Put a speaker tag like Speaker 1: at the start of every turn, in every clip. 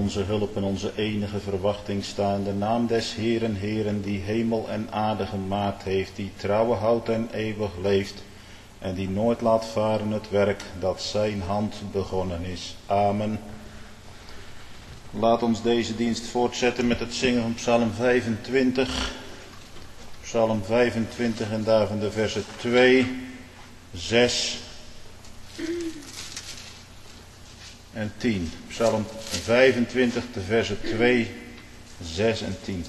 Speaker 1: onze hulp en onze enige verwachting sta in de naam des Heeren, Heeren, die hemel en aarde gemaakt heeft, die trouwe houdt en eeuwig leeft, en die nooit laat varen het werk dat zijn hand begonnen is. Amen. Laat ons deze dienst voortzetten met het zingen van Psalm 25. Psalm 25 en daarvan de versen 2, 6 en 10. Psalm 25, de versen 2, 6 en 10.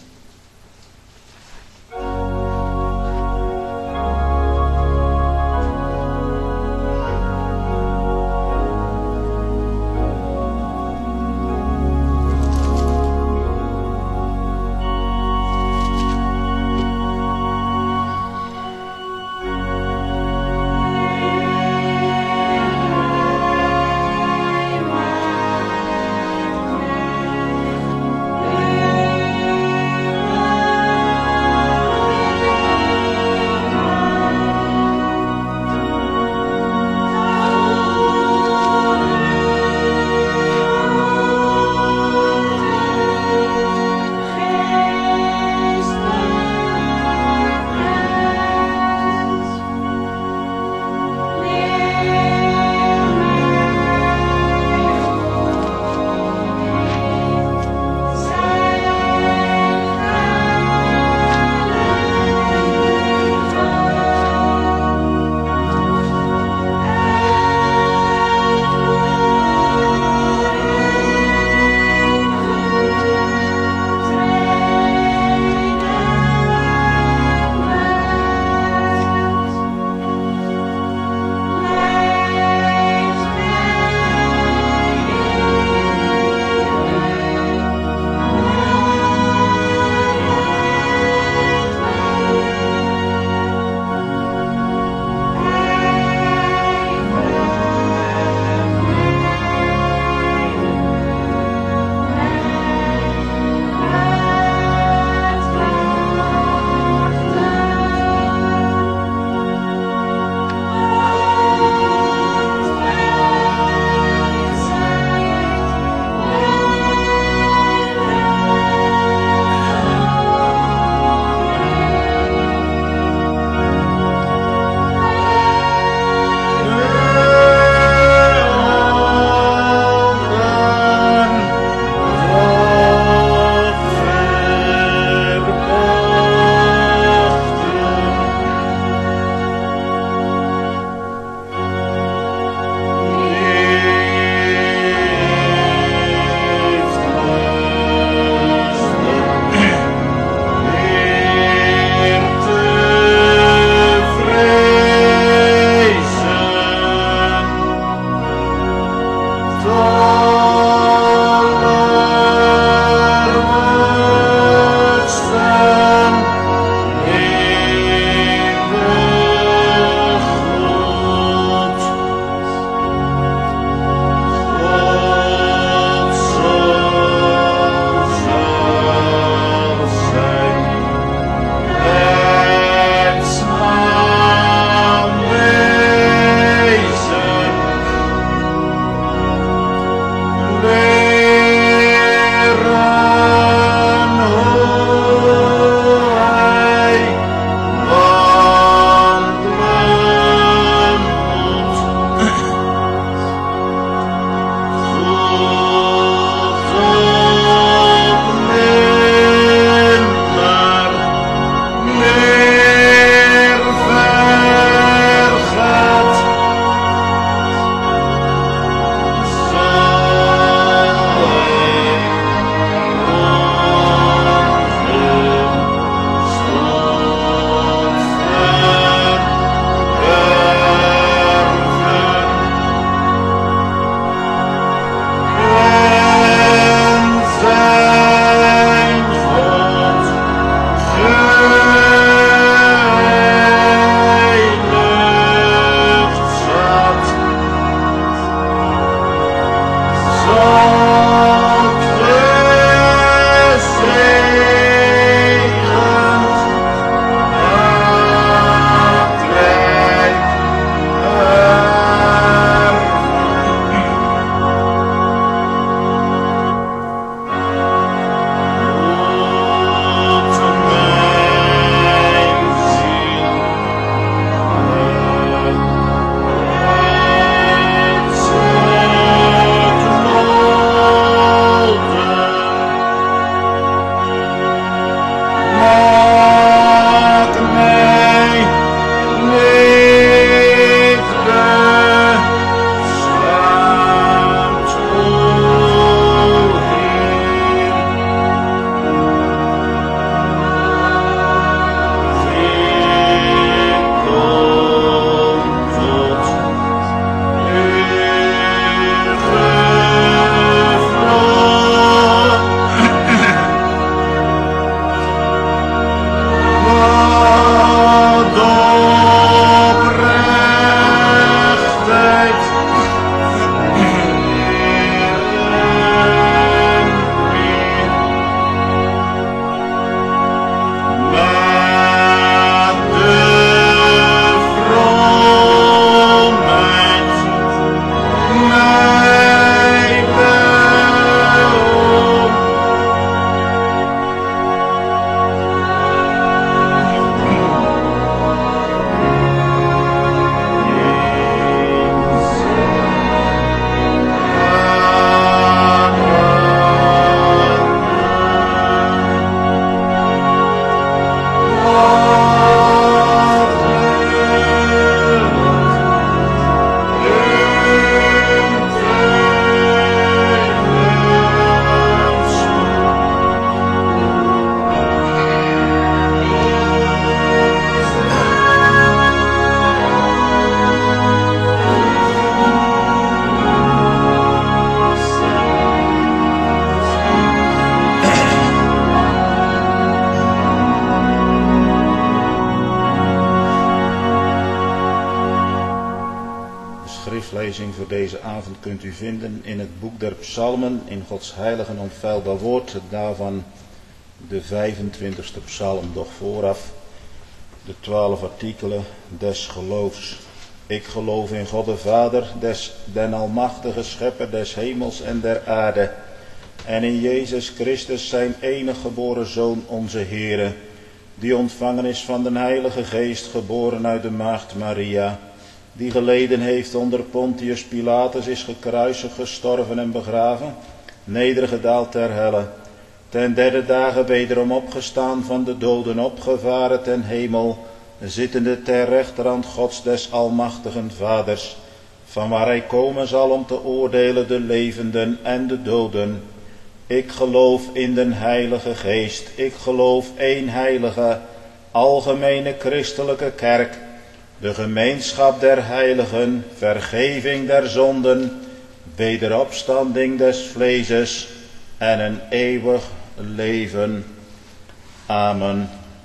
Speaker 1: schriftlezing voor deze avond kunt u vinden in het boek der Psalmen, in Gods heilig en onfeilbaar woord, daarvan de 25e psalm, doch vooraf de 12 artikelen des geloofs. Ik geloof in God de Vader, den almachtige schepper des hemels en der aarde, en in Jezus Christus zijn enige geboren Zoon, onze Heere, die ontvangen is van den Heilige Geest, geboren uit de maagd Maria, die geleden heeft onder Pontius Pilatus, is gekruisigd, gestorven en begraven, nedergedaald ter helle, ten derde dagen wederom opgestaan van de doden, opgevaren ten hemel, zittende ter rechterhand Gods des almachtigen Vaders, van waar hij komen zal om te oordelen de levenden en de doden. Ik geloof in den Heilige Geest, ik geloof één heilige, algemene christelijke kerk, de gemeenschap der heiligen, vergeving der zonden, wederopstanding des vleeses en een eeuwig leven. Amen.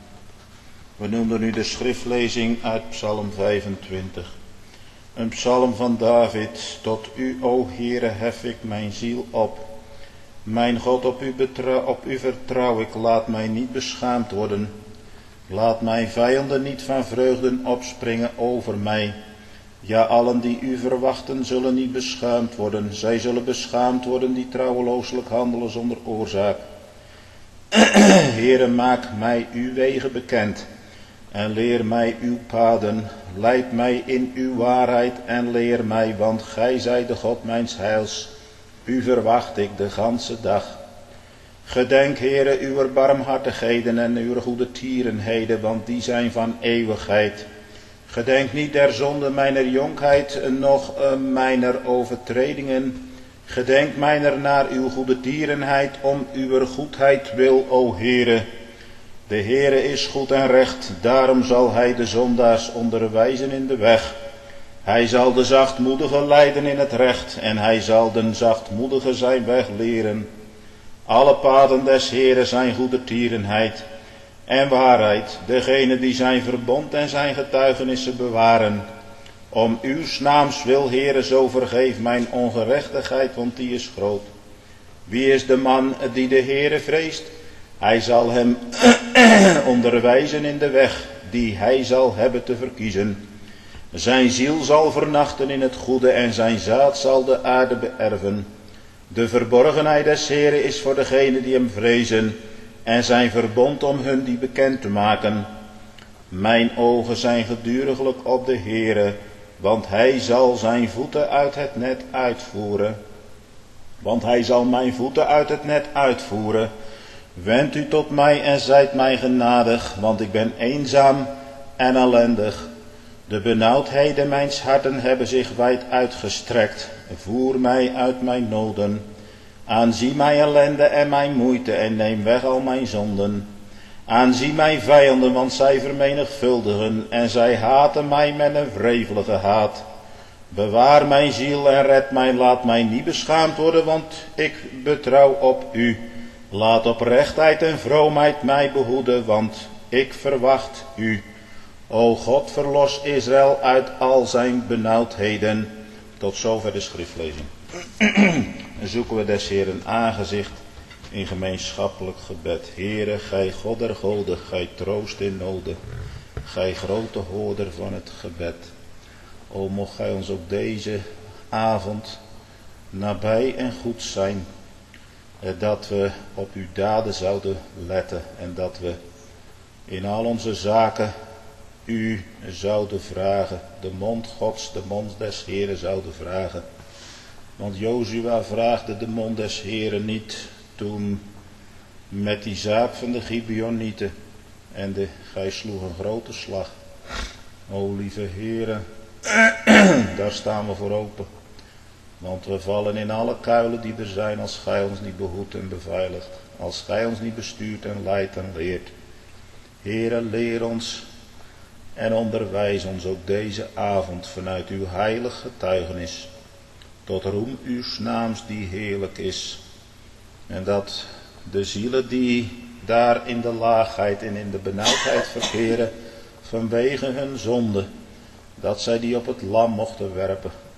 Speaker 1: We noemden nu de schriftlezing uit Psalm 25. Een psalm van David. Tot u, o Heere, hef ik mijn ziel op. Mijn God, op u vertrouw ik, laat mij niet beschaamd worden. Laat mijn vijanden niet van vreugden opspringen over mij. Ja, allen die u verwachten zullen niet beschaamd worden. Zij zullen beschaamd worden die trouwelooselijk handelen zonder oorzaak. Heere, maak mij uw wegen bekend en leer mij uw paden. Leid mij in uw waarheid en leer mij, want gij zijt de God mijns heils. U verwacht ik de ganse dag. Gedenk, Heere, uw barmhartigheden en uw goede tierenheden, want die zijn van eeuwigheid. Gedenk niet der zonde mijner jonkheid, noch mijner overtredingen. Gedenk mijner naar uw goede tierenheid, om uw goedheid wil, o Heere. De Heere is goed en recht, daarom zal hij de zondaars onderwijzen in de weg. Hij zal de zachtmoedigen leiden in het recht, en hij zal den zachtmoedigen zijn weg leren. Alle paden des Heeren zijn goede tierenheid en waarheid, degene die zijn verbond en zijn getuigenissen bewaren. Om uw naams wil, Heere, zo vergeef mijn ongerechtigheid, want die is groot. Wie is de man die de Heere vreest? Hij zal hem onderwijzen in de weg die hij zal hebben te verkiezen. Zijn ziel zal vernachten in het goede en zijn zaad zal de aarde beërven. De verborgenheid des Heeren is voor degenen die hem vrezen en zijn verbond om hun die bekend te maken. Mijn ogen zijn geduriglijk op de Heere, want hij zal zijn voeten uit het net uitvoeren. Want hij zal mijn voeten uit het net uitvoeren. Wend u tot mij en zijt mij genadig, want ik ben eenzaam en ellendig. De benauwdheden mijns harten hebben zich wijd uitgestrekt. Voer mij uit mijn noden. Aanzie mijn ellende en mijn moeite en neem weg al mijn zonden. Aanzie mijn vijanden, want zij vermenigvuldigen en zij haten mij met een wrevelige haat. Bewaar mijn ziel en red mij, laat mij niet beschaamd worden, want ik betrouw op u. Laat oprechtheid en vroomheid mij behoeden, want ik verwacht u. O God, verlos Israël uit al zijn benauwdheden. Tot zover de schriftlezing. Zoeken we des Heeren aangezicht in gemeenschappelijk gebed. Heere, gij God der goden, gij troost in noden, gij grote hoorder van het gebed. O, mocht gij ons ook deze avond nabij en goed zijn, dat we op uw daden zouden letten en dat we in al onze zaken u zouden vragen, de mond Gods, de mond des Heeren zouden vragen. Want Jozua vraagde de mond des Heeren niet toen met die zaak van de Gibeonieten en gij sloeg een grote slag. O lieve Heere, daar staan we voor open. Want we vallen in alle kuilen die er zijn als gij ons niet behoedt en beveiligt. Als gij ons niet bestuurt en leidt en leert. Heere, leer ons en onderwijs ons ook deze avond vanuit uw heilig getuigenis. Tot roem uw naams die heerlijk is. En dat de zielen die daar in de laagheid en in de benauwdheid verkeren vanwege hun zonde, dat zij die op het lam mochten werpen.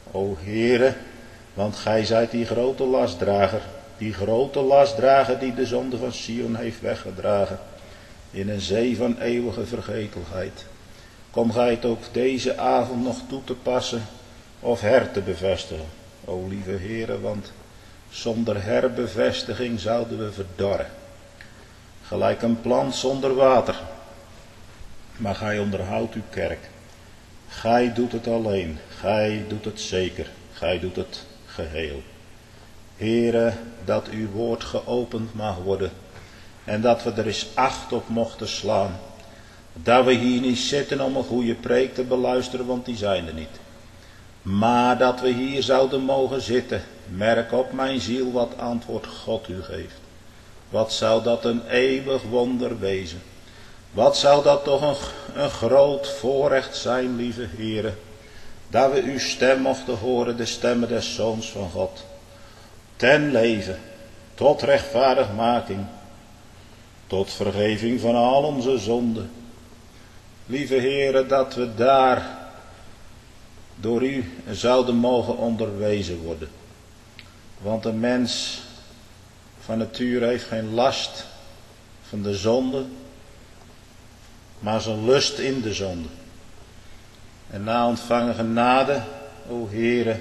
Speaker 1: O Heere, want gij zijt die grote lastdrager. Die grote lastdrager die de zonde van Sion heeft weggedragen. In een zee van eeuwige vergetelheid. Kom gij het ook deze avond nog toe te passen of te bevestigen. O lieve Heere, want zonder herbevestiging zouden we verdorren. Gelijk een plant zonder water. Maar gij onderhoudt uw kerk. Gij doet het alleen. Gij doet het zeker. Gij doet het geheel. Heere, dat uw woord geopend mag worden. En dat we er eens acht op mochten slaan. Dat we hier niet zitten om een goede preek te beluisteren, want die zijn er niet. Maar dat we hier zouden mogen zitten. Merk op mijn ziel wat antwoord God u geeft. Wat zou dat een eeuwig wonder wezen. Wat zou dat toch een groot voorrecht zijn, lieve Heere. Dat we uw stem mochten horen, de stemmen des Zoons van God. Ten leven, tot rechtvaardigmaking, tot vergeving van al onze zonden. Lieve Heere, dat we daar door u zouden mogen onderwezen worden. Want een mens van nature heeft geen last van de zonde, maar zijn lust in de zonde. En na ontvangen genade, o Heere,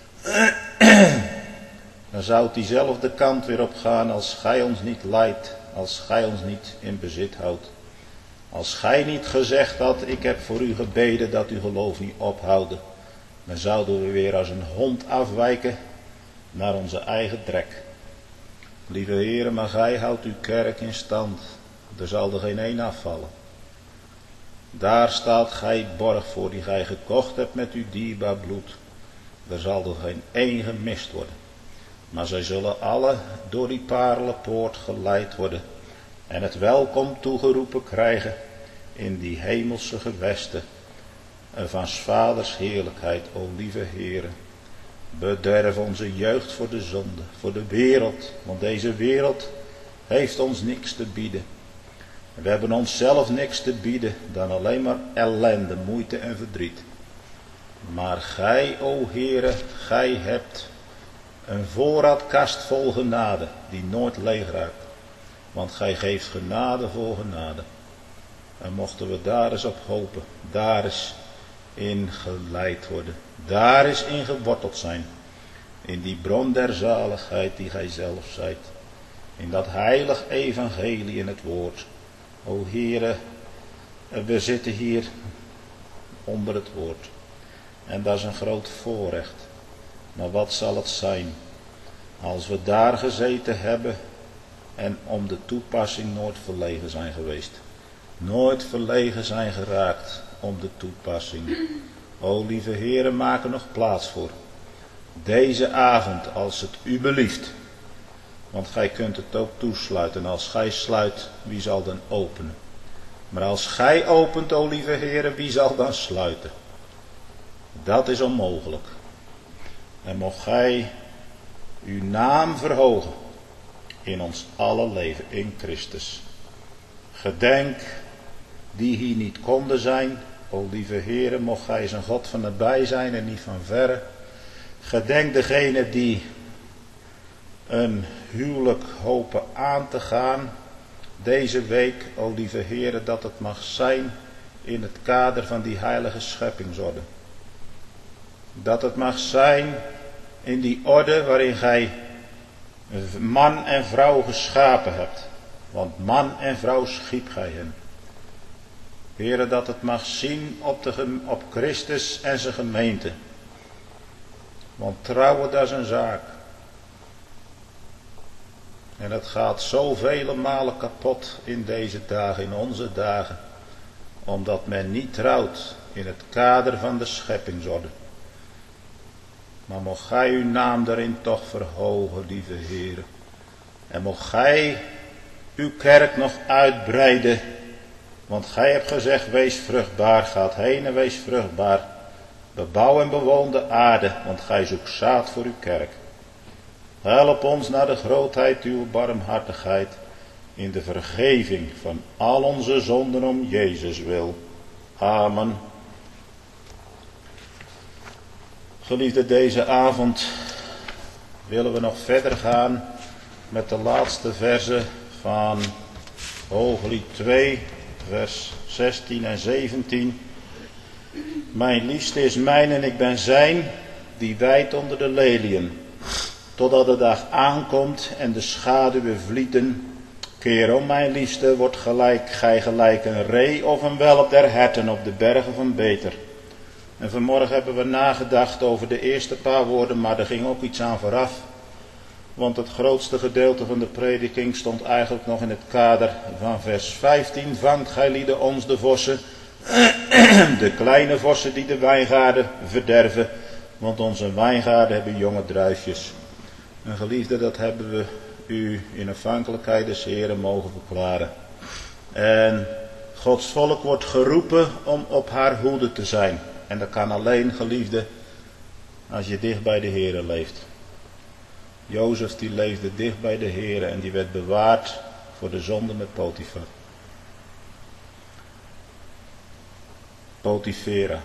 Speaker 1: dan zou diezelfde kant weer op gaan als gij ons niet leidt, als gij ons niet in bezit houdt. Als gij niet gezegd had, ik heb voor u gebeden dat uw geloof niet ophouden, dan zouden we weer als een hond afwijken naar onze eigen drek. Lieve Heere, maar gij houdt uw kerk in stand, er zal er geen een afvallen. Daar staat gij borg voor die gij gekocht hebt met uw dierbaar bloed. Er zal er geen één gemist worden. Maar zij zullen alle door die paarlenpoort geleid worden. En het welkom toegeroepen krijgen in die hemelse gewesten. En van 's vaders heerlijkheid, o lieve Heere. Bederf onze jeugd voor de zonde, voor de wereld. Want deze wereld heeft ons niks te bieden. We hebben onszelf niks te bieden dan alleen maar ellende, moeite en verdriet. Maar gij, o Heere, gij hebt een voorraadkast vol genade die nooit leeg raakt. Want gij geeft genade voor genade. En mochten we daar eens op hopen, daar eens in geleid worden. Daar eens in geworteld zijn. In die bron der zaligheid die gij zelf zijt. In dat heilig evangelie in het woord. O Heere, we zitten hier onder het woord. En dat is een groot voorrecht. Maar wat zal het zijn als we daar gezeten hebben en om de toepassing nooit verlegen zijn geweest. Nooit verlegen zijn geraakt om de toepassing. O lieve Heere, maak er nog plaats voor. Deze avond, als het u belieft. Want gij kunt het ook toesluiten. Als gij sluit, wie zal dan openen? Maar als gij opent, o lieve Heere, wie zal dan sluiten? Dat is onmogelijk. En mocht gij uw naam verhogen in ons alle leven in Christus. Gedenk die hier niet konden zijn. O lieve Heere, mocht gij zijn God van nabij zijn en niet van verre. Gedenk degene die een huwelijk hopen aan te gaan deze week, o lieve Heere, dat het mag zijn in het kader van die heilige scheppingsorde. Dat het mag zijn in die orde waarin gij man en vrouw geschapen hebt. Want man en vrouw schiep gij hen. Heere, dat het mag zien op Christus en zijn gemeente. Want trouwen, dat is een zaak. En het gaat zoveel malen kapot in deze dagen, in onze dagen. Omdat men niet trouwt in het kader van de scheppingsorde. Maar mocht gij uw naam daarin toch verhogen, lieve Heere. En mocht gij uw kerk nog uitbreiden. Want gij hebt gezegd, wees vruchtbaar, gaat heen en wees vruchtbaar. Bebouw en bewoon de aarde, want gij zoekt zaad voor uw kerk. Help ons naar de grootheid uw barmhartigheid in de vergeving van al onze zonden om Jezus wil. Amen. Geliefde, deze avond willen we nog verder gaan met de laatste verzen van Hooglied 2, vers 16 en 17. Mijn liefste is mijn en ik ben zijn, die wijdt onder de leliën. Totdat de dag aankomt en de schaduwen vlieten. Keer om, mijn liefste, wordt gij gelijk een ree of een welp der herten op de bergen van Beter. En vanmorgen hebben we nagedacht over de eerste paar woorden, maar er ging ook iets aan vooraf. Want het grootste gedeelte van de prediking stond eigenlijk nog in het kader van vers 15. Vangt gij lieden ons de vossen, de kleine vossen die de wijngaarden verderven. Want onze wijngaarden hebben jonge druifjes. En geliefde, dat hebben we u in afhankelijkheid des Heren mogen verklaren. En Gods volk wordt geroepen om op haar hoede te zijn. En dat kan alleen, geliefde, als je dicht bij de Heren leeft. Jozef die leefde dicht bij de Heren en die werd bewaard voor de zonde met Potifar. Potifera.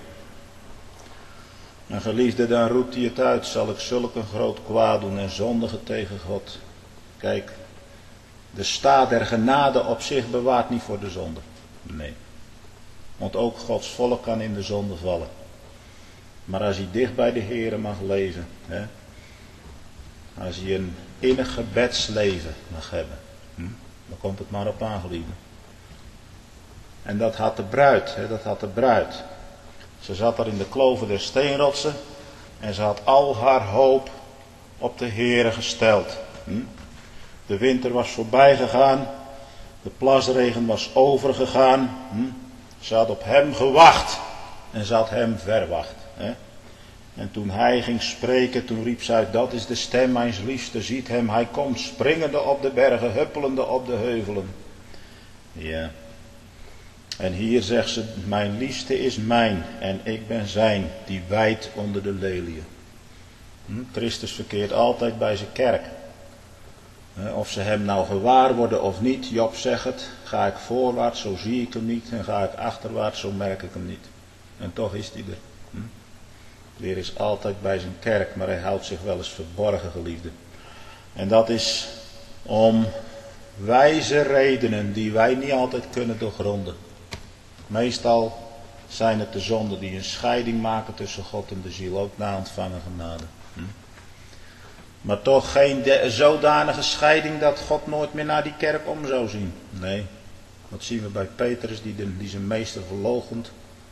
Speaker 1: En geliefde, dan roept hij het uit, zal ik zulk een groot kwaad doen en zondigen tegen God. Kijk, de staat der genade op zich bewaart niet voor de zonde. Nee. Want ook Gods volk kan in de zonde vallen. Maar als hij dicht bij de Heere mag leven, hè, als hij een innig gebedsleven mag hebben, dan komt het maar op aan, geliefde. En dat had de bruid, hè, dat had de bruid. Ze zat er in de kloven der steenrotsen en ze had al haar hoop op de Heere gesteld. De winter was voorbij gegaan, de plasregen was overgegaan. Ze had op hem gewacht en ze had hem verwacht. Hè? En toen hij ging spreken, toen riep ze uit, dat is de stem mijns liefste, ziet hem, hij komt springende op de bergen, huppelende op de heuvelen. Ja. En hier zegt ze, mijn liefste is mijn en ik ben zijn, die wijdt onder de leliën. Christus verkeert altijd bij zijn kerk. Of ze hem nou gewaar worden of niet, Job zegt het, ga ik voorwaarts, zo zie ik hem niet, en ga ik achterwaarts, zo merk ik hem niet. En toch is hij er. De Heer is altijd bij zijn kerk, maar hij houdt zich wel eens verborgen, geliefde. En dat is om wijze redenen die wij niet altijd kunnen doorgronden. Meestal zijn het de zonden die een scheiding maken tussen God en de ziel, ook na ontvangen genade. Maar toch geen zodanige scheiding dat God nooit meer naar die kerk om zou zien. Nee, dat zien we bij Petrus die zijn meester verloochent.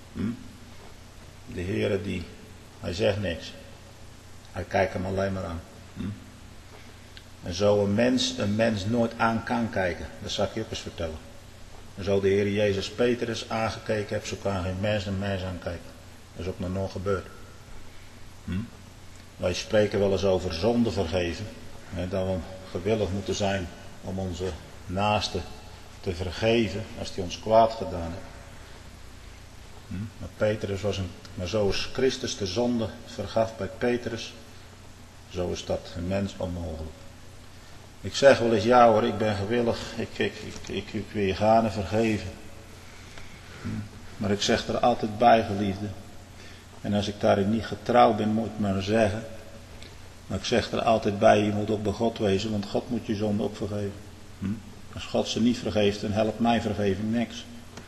Speaker 1: De Heere hij zegt niks. Hij kijkt hem alleen maar aan. En zo een mens nooit aan kan kijken. Dat zal ik je ook eens vertellen. En zo de Heer Jezus Petrus aangekeken heeft, zo kan geen mens een mens aankijken. Dat is ook nog nooit gebeurd. Wij spreken wel eens over zonde vergeven. Dat we gewillig moeten zijn om onze naaste te vergeven als hij ons kwaad gedaan heeft. Maar Petrus maar zoals Christus de zonde vergaf bij Petrus, zo is dat een mens onmogelijk. Ik zeg wel eens, ja hoor, ik ben gewillig, ik wil je gaan en vergeven. Maar ik zeg er altijd bij, geliefde. En als ik daarin niet getrouw ben, moet ik maar zeggen. Maar ik zeg er altijd bij, je moet ook bij God wezen, want God moet je zonde ook vergeven. Als God ze niet vergeeft, dan helpt mijn vergeving niks.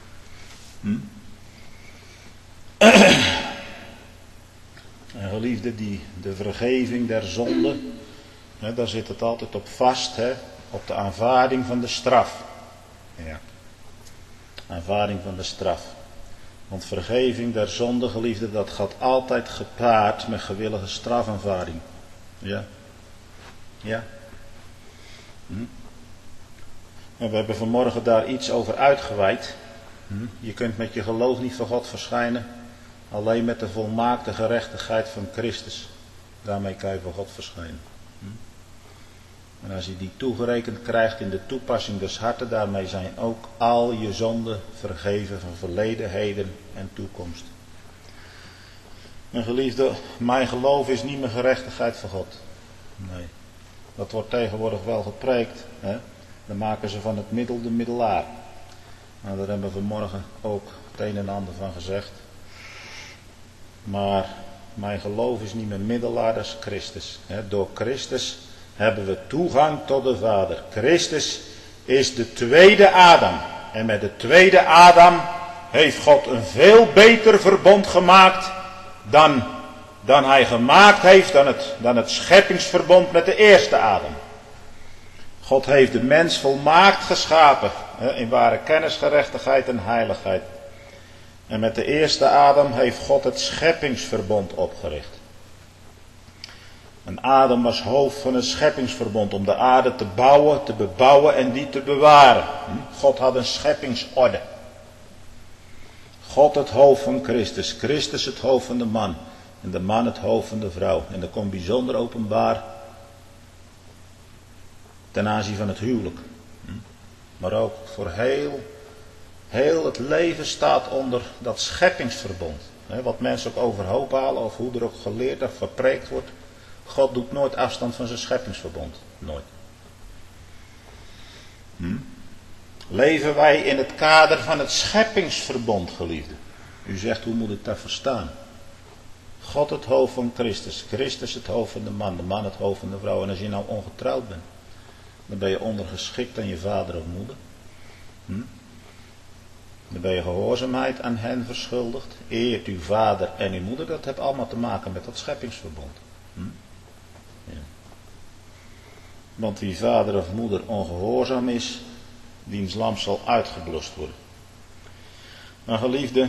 Speaker 1: En geliefde, de vergeving der zonde, daar zit het altijd op vast, op de aanvaarding van de straf. Ja. Aanvaarding van de straf. Want vergeving der zonde, geliefde, dat gaat altijd gepaard met gewillige strafaanvaarding. Ja. Ja. En we hebben vanmorgen daar iets over uitgeweid. Je kunt met je geloof niet voor God verschijnen. Alleen met de volmaakte gerechtigheid van Christus. Daarmee kan je voor God verschijnen. En als je die toegerekend krijgt in de toepassing des harten, daarmee zijn ook al je zonden vergeven van verleden, heden en toekomst. En geliefde, mijn geloof is niet mijn gerechtigheid voor God. Nee. Dat wordt tegenwoordig wel gepreekt. Dan maken ze van het middel de middelaar. Nou, daar hebben we vanmorgen ook het een en ander van gezegd. Maar mijn geloof is niet mijn middelaar, dat is Christus. Door Christus hebben we toegang tot de Vader. Christus is de tweede Adam. En met de tweede Adam heeft God een veel beter verbond gemaakt dan hij gemaakt heeft, dan het scheppingsverbond met de eerste Adam. God heeft de mens volmaakt geschapen, in ware kennis, gerechtigheid en heiligheid. En met de eerste Adam heeft God het scheppingsverbond opgericht. En Adam was hoofd van het scheppingsverbond om de aarde te bouwen, te bebouwen en die te bewaren. God had een scheppingsorde. God het hoofd van Christus, Christus het hoofd van de man en de man het hoofd van de vrouw. En dat komt bijzonder openbaar ten aanzien van het huwelijk. Maar ook voor heel het leven staat onder dat scheppingsverbond. Wat mensen ook overhoop halen of hoe er ook geleerd of gepreekt wordt. God doet nooit afstand van zijn scheppingsverbond. Nooit. Leven wij in het kader van het scheppingsverbond, geliefden? U zegt, hoe moet ik dat verstaan? God het hoofd van Christus. Christus het hoofd van de man het hoofd van de vrouw. En als je nou ongetrouwd bent, dan ben je ondergeschikt aan je vader of moeder. Dan ben je gehoorzaamheid aan hen verschuldigd. Eert uw vader en uw moeder. Dat heeft allemaal te maken met dat scheppingsverbond. Ja. Want wie vader of moeder ongehoorzaam is, diens lamp zal uitgeblust worden. Maar geliefde,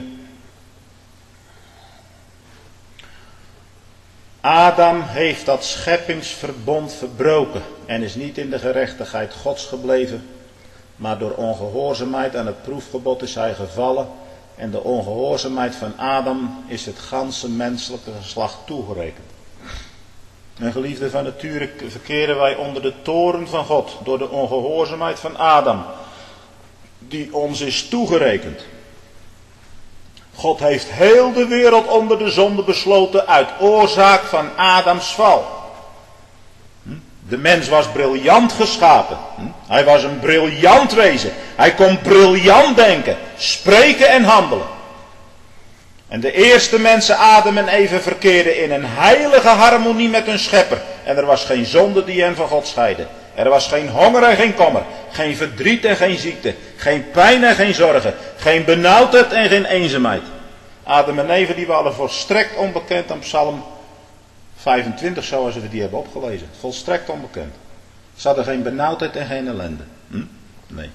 Speaker 1: Adam heeft dat scheppingsverbond verbroken en is niet in de gerechtigheid Gods gebleven, maar door ongehoorzaamheid aan het proefgebod is hij gevallen en de ongehoorzaamheid van Adam is het ganse menselijke geslacht toegerekend. En geliefde, van nature verkeren wij onder de toorn van God door de ongehoorzaamheid van Adam, die ons is toegerekend. God heeft heel de wereld onder de zonde besloten uit oorzaak van Adams val. De mens was briljant geschapen. Hij was een briljant wezen. Hij kon briljant denken, spreken en handelen. En de eerste mensen, Adam en Eva, verkeerden in een heilige harmonie met hun schepper. En er was geen zonde die hen van God scheidde. Er was geen honger en geen kommer. Geen verdriet en geen ziekte. Geen pijn en geen zorgen. Geen benauwdheid en geen eenzaamheid. Adam en Eva die waren volstrekt onbekend aan Psalm 25 zoals we die hebben opgelezen. Volstrekt onbekend. Ze hadden geen benauwdheid en geen ellende. Nee.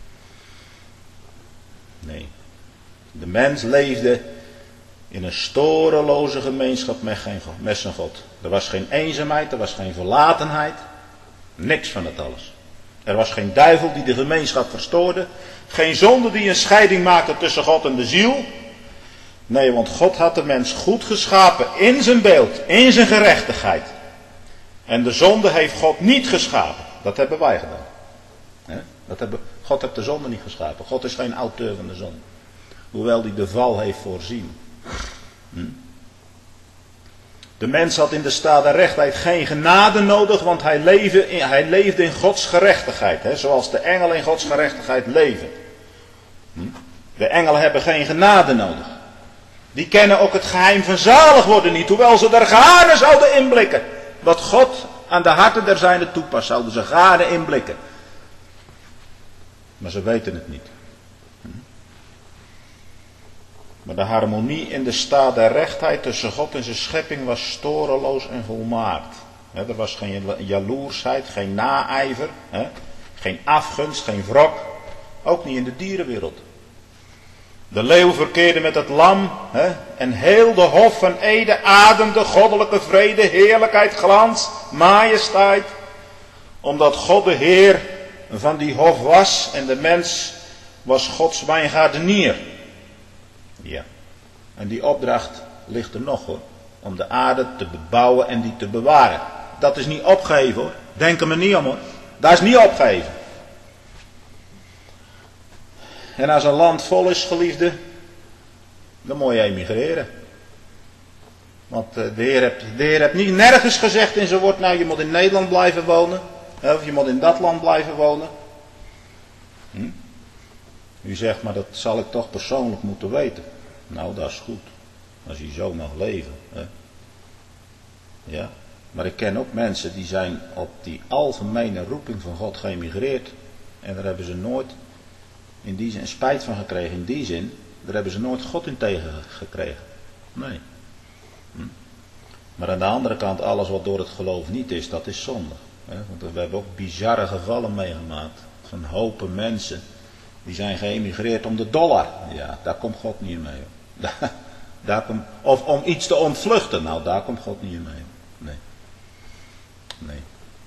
Speaker 1: Nee. De mens leefde in een storeloze gemeenschap met zijn God. Er was geen eenzaamheid, er was geen verlatenheid. Niks van het alles. Er was geen duivel die de gemeenschap verstoorde. Geen zonde die een scheiding maakte tussen God en de ziel. Nee, want God had de mens goed geschapen in zijn beeld, in zijn gerechtigheid. En de zonde heeft God niet geschapen. Dat hebben wij gedaan. God heeft de zonde niet geschapen. God is geen auteur van de zonde. Hoewel hij de val heeft voorzien. De mens had in de staat der rechtheid geen genade nodig, want hij leefde in Gods gerechtigheid. Zoals de engelen in Gods gerechtigheid leven. De engelen hebben geen genade nodig. Die kennen ook het geheim van zalig worden niet, hoewel ze er gaarne zouden inblikken. Wat God aan de harten der zijnen toepast, zouden ze gaarne inblikken. Maar ze weten het niet. Maar de harmonie in de staat der rechtheid tussen God en zijn schepping was storeloos en volmaakt. Er was geen jaloersheid, geen naijver, geen afgunst, geen wrok. Ook niet in de dierenwereld. De leeuw verkeerde met het lam en heel de hof van Eden ademde goddelijke vrede, heerlijkheid, glans, majesteit. Omdat God de Heer van die hof was en de mens was Gods wijngaardenier. Ja, en die opdracht ligt er nog hoor. Om de aarde te bebouwen en die te bewaren. Dat is niet opgegeven hoor. Denk er maar niet om hoor. Dat is niet opgegeven. En als een land vol is, geliefde, dan moet je emigreren. Want de Heer heeft niet nergens gezegd in zijn woord, nou je moet in Nederland blijven wonen. Of je moet in dat land blijven wonen. U zegt, maar dat zal ik toch persoonlijk moeten weten. Nou, dat is goed. Als je zo mag leven. Ja. Maar ik ken ook mensen die zijn op die algemene roeping van God geëmigreerd. En daar hebben ze nooit in die zin spijt van gekregen. In die zin, daar hebben ze nooit God in tegen gekregen. Nee. Maar aan de andere kant, alles wat door het geloof niet is, dat is zonde. Want we hebben ook bizarre gevallen meegemaakt. Van hopen mensen, die zijn geëmigreerd om de dollar. Ja, daar komt God niet mee. Of om iets te ontvluchten. Nou, daar komt God niet mee. Nee.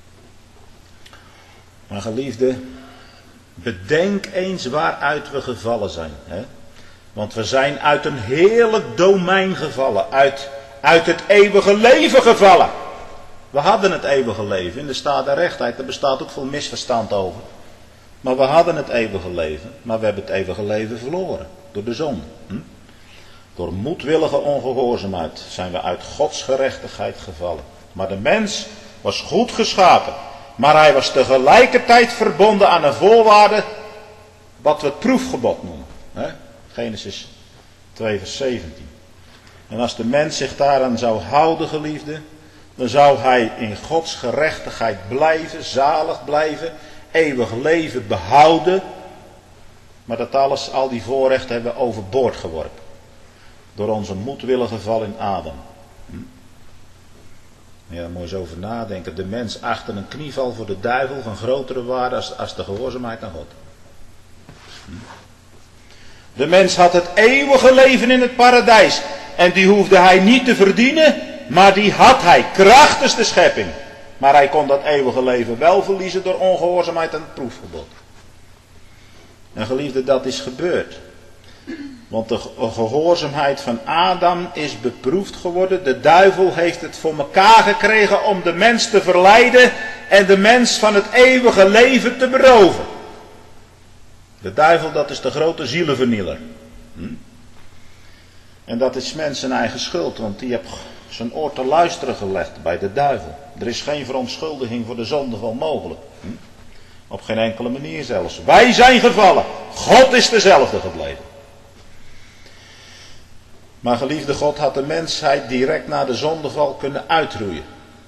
Speaker 1: Maar geliefde, bedenk eens waaruit we gevallen zijn. Hè? Want we zijn uit een heerlijk domein gevallen. Uit het eeuwige leven gevallen. We hadden het eeuwige leven. In de staat der rechtheid, daar bestaat ook veel misverstand over. Maar we hadden het eeuwige leven. Maar we hebben het eeuwige leven verloren. Door de zonde. Door moedwillige ongehoorzaamheid zijn we uit Gods gerechtigheid gevallen. Maar de mens was goed geschapen. Maar hij was tegelijkertijd verbonden aan een voorwaarde. Wat we het proefgebod noemen. Genesis 2 vers 17. En als de mens zich daaraan zou houden, geliefde, dan zou hij in Gods gerechtigheid blijven, zalig blijven, eeuwig leven behouden. Maar dat al die voorrechten hebben we overboord geworpen. Door onze moedwillige val in Adam. Ja, daar moet je eens over nadenken. De mens achter een knieval voor de duivel van grotere waarde als de gehoorzaamheid aan God. De mens had het eeuwige leven in het paradijs. En die hoefde hij niet te verdienen, maar die had hij krachtens de schepping. Maar hij kon dat eeuwige leven wel verliezen door ongehoorzaamheid aan het proefgebod. En geliefde, dat is gebeurd. Want de gehoorzaamheid van Adam is beproefd geworden. De duivel heeft het voor elkaar gekregen om de mens te verleiden en de mens van het eeuwige leven te beroven. De duivel, dat is de grote zielenvernieler. En dat is mens zijn eigen schuld, want die heeft zijn oor te luisteren gelegd bij de duivel. Er is geen verontschuldiging voor de zondeval mogelijk. Op geen enkele manier zelfs. Wij zijn gevallen. God is dezelfde gebleven. Maar geliefde, God had de mensheid direct na de zondeval kunnen uitroeien.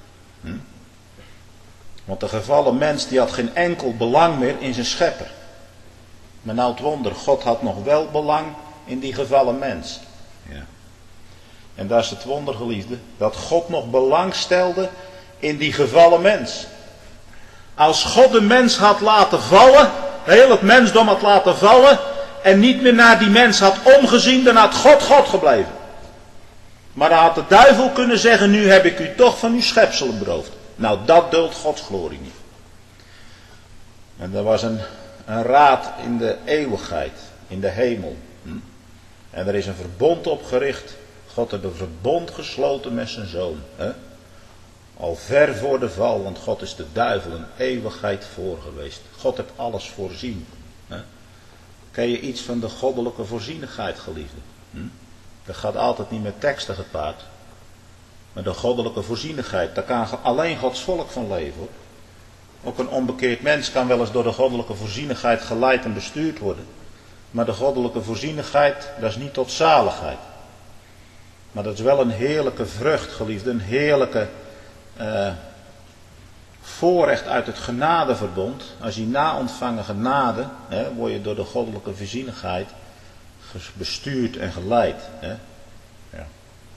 Speaker 1: Want de gevallen mens die had geen enkel belang meer in zijn schepper. Maar nou het wonder, God had nog wel belang in die gevallen mens. Ja. En dat is het wonder, geliefde, dat God nog belang stelde in die gevallen mens. Als God de mens had laten vallen, heel het mensdom had laten vallen en niet meer naar die mens had omgezien, dan had God God gebleven. Maar dan had de duivel kunnen zeggen, nu heb ik u toch van uw schepselen beroofd. Nou, dat duldt Gods glorie niet. En er was een raad in de eeuwigheid, in de hemel. En er is een verbond opgericht. God heeft een verbond gesloten met zijn zoon. Al ver voor de val, want God is de duivel een eeuwigheid voor geweest. God heeft alles voorzien. Ken je iets van de goddelijke voorzienigheid, geliefde? Dat gaat altijd niet met teksten gepaard. Maar de goddelijke voorzienigheid, daar kan alleen Gods volk van leven, hoor. Ook een onbekeerd mens kan wel eens door de goddelijke voorzienigheid geleid en bestuurd worden. Maar de goddelijke voorzienigheid, dat is niet tot zaligheid. Maar dat is wel een heerlijke vrucht, geliefde. Een heerlijke voorrecht uit het genadeverbond. Als je na ontvangen genade, word je door de goddelijke voorzienigheid bestuurd en geleid. Ja.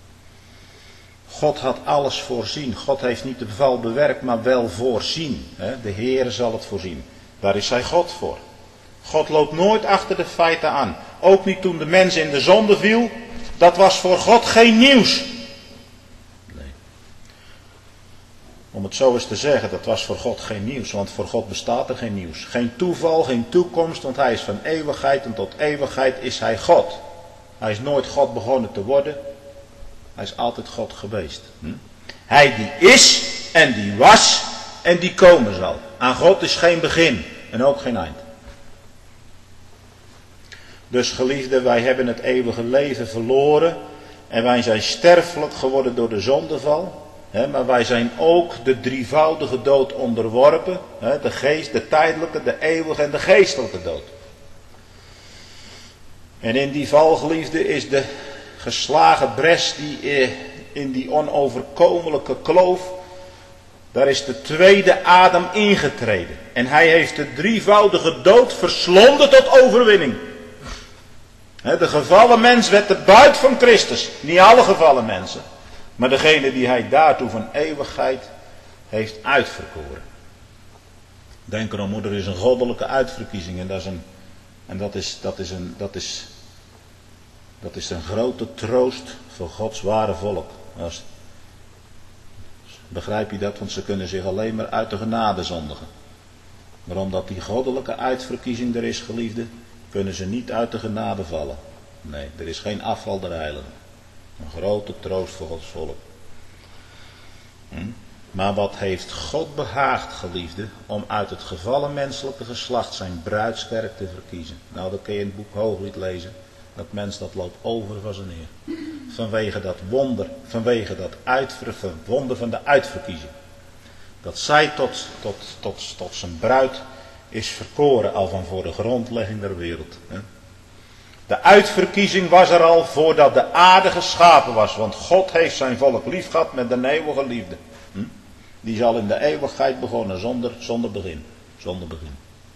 Speaker 1: God had alles voorzien. God heeft niet de val bewerkt, maar wel voorzien. De Heer zal het voorzien. Daar is hij God voor. God loopt nooit achter de feiten aan. Ook niet toen de mens in de zonde viel. Dat was voor God geen nieuws. Nee. Om het zo eens te zeggen, dat was voor God geen nieuws. Want voor God bestaat er geen nieuws. Geen toeval, geen toekomst. Want hij is van eeuwigheid en tot eeuwigheid is hij God. Hij is nooit God begonnen te worden. Hij is altijd God geweest. Hij die is en die was en die komen zal. Aan God is geen begin en ook geen eind. Dus geliefden, wij hebben het eeuwige leven verloren. En wij zijn sterfelijk geworden door de zondeval. Maar wij zijn ook de drievoudige dood onderworpen. De geest, de tijdelijke, de eeuwige en de geestelijke dood. En in die val, geliefden, is de geslagen bres die in die onoverkomelijke kloof, daar is de tweede Adam ingetreden. En hij heeft de drievoudige dood verslonden tot overwinning. De gevallen mens werd de buit van Christus. Niet alle gevallen mensen. Maar degene die hij daartoe van eeuwigheid heeft uitverkoren. Denk erom, moeder, is een goddelijke uitverkiezing. En dat is een grote troost voor Gods ware volk. Begrijp je dat? Want ze kunnen zich alleen maar uit de genade zondigen. Maar omdat die goddelijke uitverkiezing er is, geliefde, kunnen ze niet uit de genade vallen. Nee, er is geen afval der heiligen. Een grote troost voor Gods volk. Maar wat heeft God behaagd, geliefde, om uit het gevallen menselijke geslacht zijn bruidskerk te verkiezen? Nou, dat kun je in het boek Hooglied lezen. Dat mens dat loopt over van zijn Heer. Vanwege dat wonder, vanwege dat wonder van de uitverkiezing. Dat zij tot zijn bruid is verkoren al van voor de grondlegging der wereld. De uitverkiezing was er al voordat de aarde geschapen was. Want God heeft zijn volk lief gehad met een eeuwige liefde. Die is al in de eeuwigheid begonnen zonder begin. Zonder begin.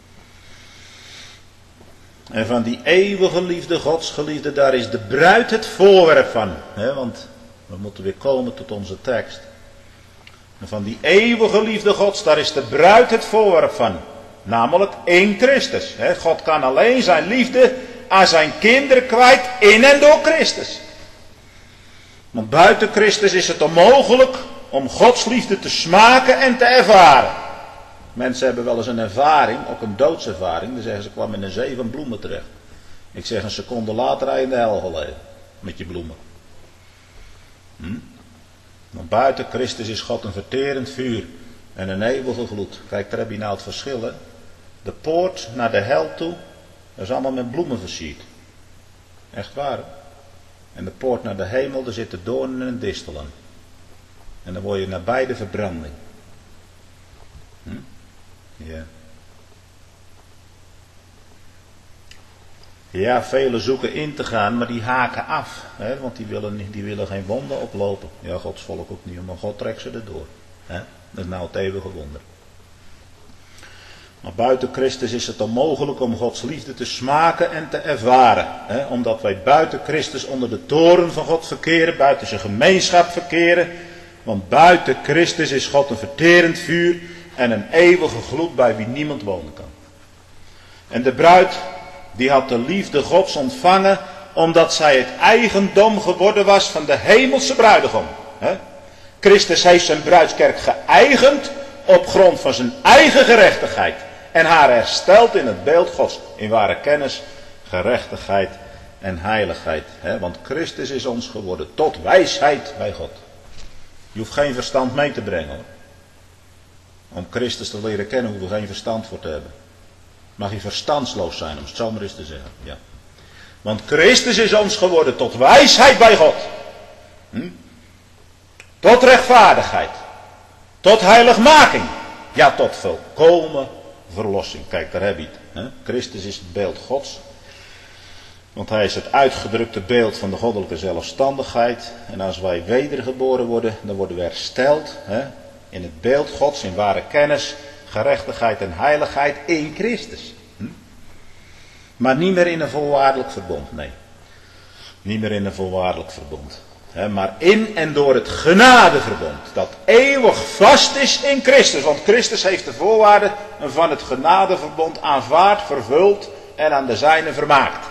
Speaker 1: En van die eeuwige liefde, Gods geliefde, daar is de bruid het voorwerp van. Want we moeten weer komen tot onze tekst. En van die eeuwige liefde Gods, daar is de bruid het voorwerp van. Namelijk in Christus. God kan alleen zijn liefde aan zijn kinderen kwijt in en door Christus. Want buiten Christus is het onmogelijk om Gods liefde te smaken en te ervaren. Mensen hebben wel eens een ervaring, ook een doodservaring. Dan zeggen ze, ik kwam in een zee van bloemen terecht. Ik zeg, een seconde later hij in de hel gelegen. Met je bloemen. Want buiten Christus is God een verterend vuur. En een eeuwige gloed. Kijk, daar heb je nou het verschil. Hè? De poort naar de hel toe, dat is allemaal met bloemen versierd. Echt waar. Hè? En de poort naar de hemel, daar zitten doornen en distelen. En dan word je nabij de verbranding. Ja. Ja, velen zoeken in te gaan, maar die haken af. Hè, want die willen geen wonden oplopen. Ja, Gods volk ook niet, maar God trekt ze erdoor. Hè? Dat is nou het eeuwige wonder. Maar buiten Christus is het onmogelijk om Gods liefde te smaken en te ervaren. Hè? Omdat wij buiten Christus onder de toren van God verkeren, buiten zijn gemeenschap verkeren. Want buiten Christus is God een verterend vuur en een eeuwige gloed bij wie niemand wonen kan. En de bruid, die had de liefde Gods ontvangen, omdat zij het eigendom geworden was van de hemelse bruidegom. Christus heeft zijn bruidskerk geëigend op grond van zijn eigen gerechtigheid. En haar hersteld in het beeld Gods, in ware kennis, gerechtigheid en heiligheid. Want Christus is ons geworden tot wijsheid bij God. Je hoeft geen verstand mee te brengen hoor. Om Christus te leren kennen hoeven we geen verstand voor te hebben. Mag je verstandsloos zijn, om het zo maar eens te zeggen. Ja. Want Christus is ons geworden tot wijsheid bij God. Tot rechtvaardigheid. Tot heiligmaking. Ja, tot volkomen verlossing. Kijk, daar heb je het. Christus is het beeld Gods. Want hij is het uitgedrukte beeld van de goddelijke zelfstandigheid. En als wij wedergeboren worden, dan worden we hersteld. In het beeld Gods, in ware kennis, gerechtigheid en heiligheid in Christus. Maar niet meer in een volwaardelijk verbond, nee. Niet meer in een volwaardelijk verbond. Maar in en door het genadeverbond, dat eeuwig vast is in Christus. Want Christus heeft de voorwaarden van het genadeverbond aanvaard, vervuld en aan de zijne vermaakt.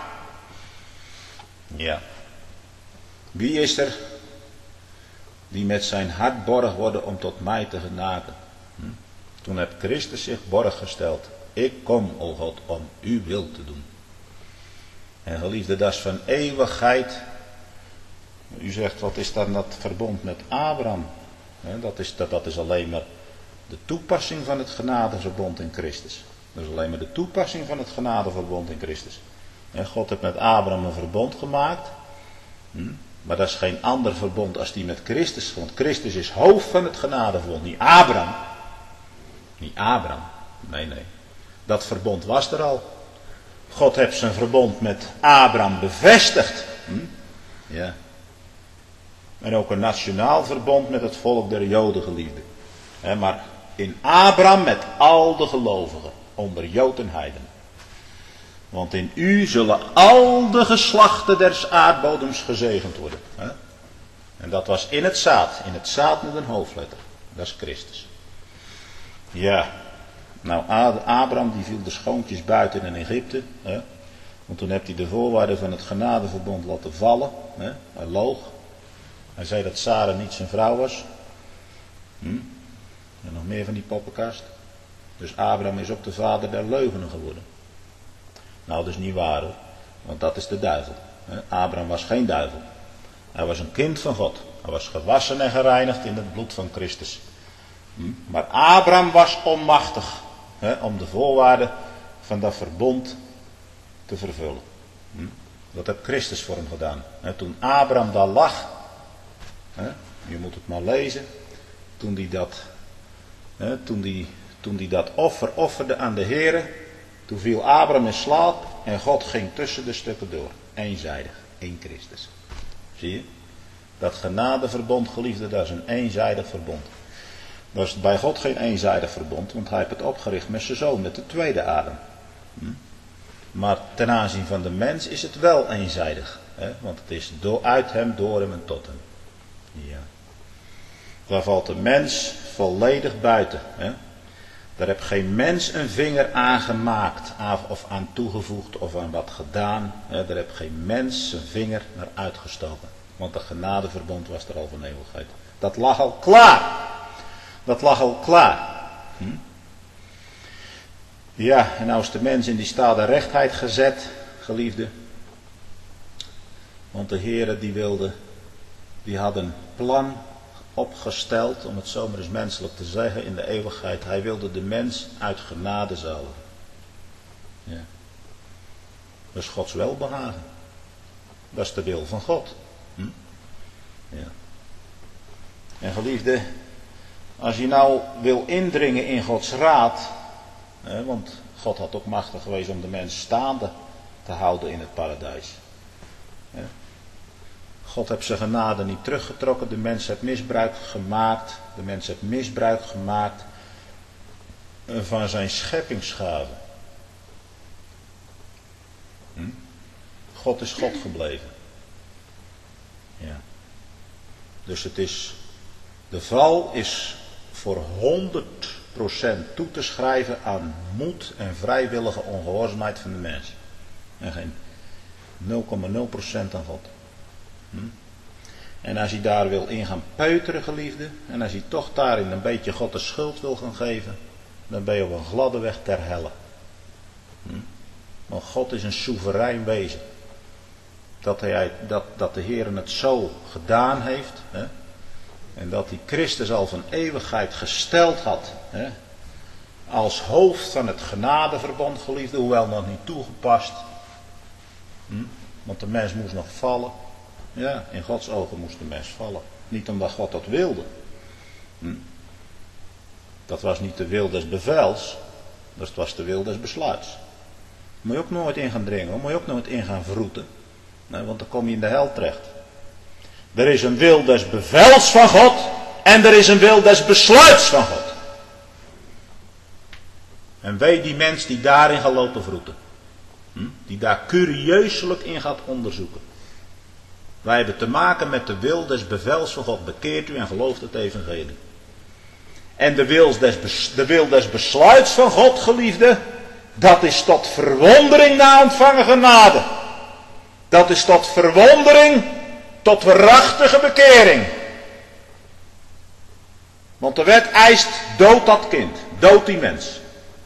Speaker 1: Ja. Wie is er die met zijn hart borg worden om tot mij te genaken? Toen heeft Christus zich borg gesteld. Ik kom, o God, om uw wil te doen. En geliefde, dat is van eeuwigheid. U zegt, wat is dan dat verbond met Abraham? Dat is alleen maar de toepassing van het genadeverbond in Christus. Dat is alleen maar de toepassing van het genadeverbond in Christus. En God heeft met Abraham een verbond gemaakt. Maar dat is geen ander verbond als die met Christus. Want Christus is hoofd van het genadeverbond. Niet Abraham. Niet Abraham. Nee. Dat verbond was er al. God heeft zijn verbond met Abraham bevestigd. Ja. En ook een nationaal verbond met het volk der Joden, geliefden. Maar in Abraham met al de gelovigen, onder Jood en heiden. Want in u zullen al de geslachten des aardbodems gezegend worden. En dat was in het zaad met een hoofdletter. Dat is Christus. Ja, nou Abraham die viel de schoontjes buiten in Egypte. Want toen heeft hij de voorwaarden van het genadeverbond laten vallen. Hij loog. Hij zei dat Sarah niet zijn vrouw was. En nog meer van die poppenkast. Dus Abraham is ook de vader der leugenen geworden. Nou, dat is niet waar hoor. Want dat is de duivel. Abraham was geen duivel. Hij was een kind van God. Hij was gewassen en gereinigd in het bloed van Christus. Maar Abraham was onmachtig om de voorwaarden van dat verbond te vervullen. Dat heeft Christus voor hem gedaan. Toen Abraham daar lag, je moet het maar lezen, toen hij dat offer offerde aan de Heere, toen viel Abraham in slaap en God ging tussen de stukken door. Eenzijdig, in Christus. Zie je? Dat genadeverbond, geliefde, dat is een eenzijdig verbond. Dat is bij God geen eenzijdig verbond, want hij heeft het opgericht met zijn zoon, met de tweede Adam. Maar ten aanzien van de mens is het wel eenzijdig. Want het is uit hem, door hem en tot hem. Ja. Daar valt de mens volledig buiten. Daar heb geen mens een vinger aan gemaakt, of aan toegevoegd, of aan wat gedaan. Daar heb geen mens zijn vinger naar uitgestoken. Want het genadeverbond was er al van eeuwigheid. Dat lag al klaar. Dat lag al klaar. Ja, en nou is de mens in die staat der rechtheid gezet, geliefde. Want de Heere die had een plan opgesteld, om het zo maar eens menselijk te zeggen, in de eeuwigheid. Hij wilde de mens uit genade zalven. Ja. Dat is Gods welbehagen. Dat is de wil van God. Ja. En geliefde, als je nou wil indringen in Gods raad, want God had ook machtig geweest om de mens staande te houden in het paradijs. God heeft zijn genade niet teruggetrokken, de mens heeft misbruik gemaakt. De mens heeft misbruik gemaakt van zijn scheppingsgave. God is God gebleven. Ja. Dus de val is voor 100% toe te schrijven aan moed en vrijwillige ongehoorzaamheid van de mens. En geen 0,0% aan God. En als je daar wil in gaan peuteren, geliefde, en als je toch daarin een beetje God de schuld wil gaan geven, dan ben je op een gladde weg ter helle. Want God is een soeverein wezen. Dat de Heer het zo gedaan heeft, en dat hij Christus al van eeuwigheid gesteld had, als hoofd van het genadeverbond, geliefde, hoewel nog niet toegepast. Want de mens moest nog vallen. Ja, in Gods ogen moest de mens vallen. Niet omdat God dat wilde. Dat was niet de wil des bevels. Dat was de wil des besluits. Daar moet je ook nooit in gaan dringen. Daar moet je ook nooit in gaan vroeten. Nee, want dan kom je in de hel terecht. Er is een wil des bevels van God. En er is een wil des besluits van God. En wee die mens die daarin gaat lopen vroeten. Die daar curieuselijk in gaat onderzoeken. Wij hebben te maken met de wil des bevels van God. Bekeert u en gelooft het evangelie. En de wil des besluits van God, geliefde, dat is tot verwondering na ontvangen genade. Dat is tot verwondering, tot waarachtige bekering. Want de wet eist, dood dat kind, dood die mens.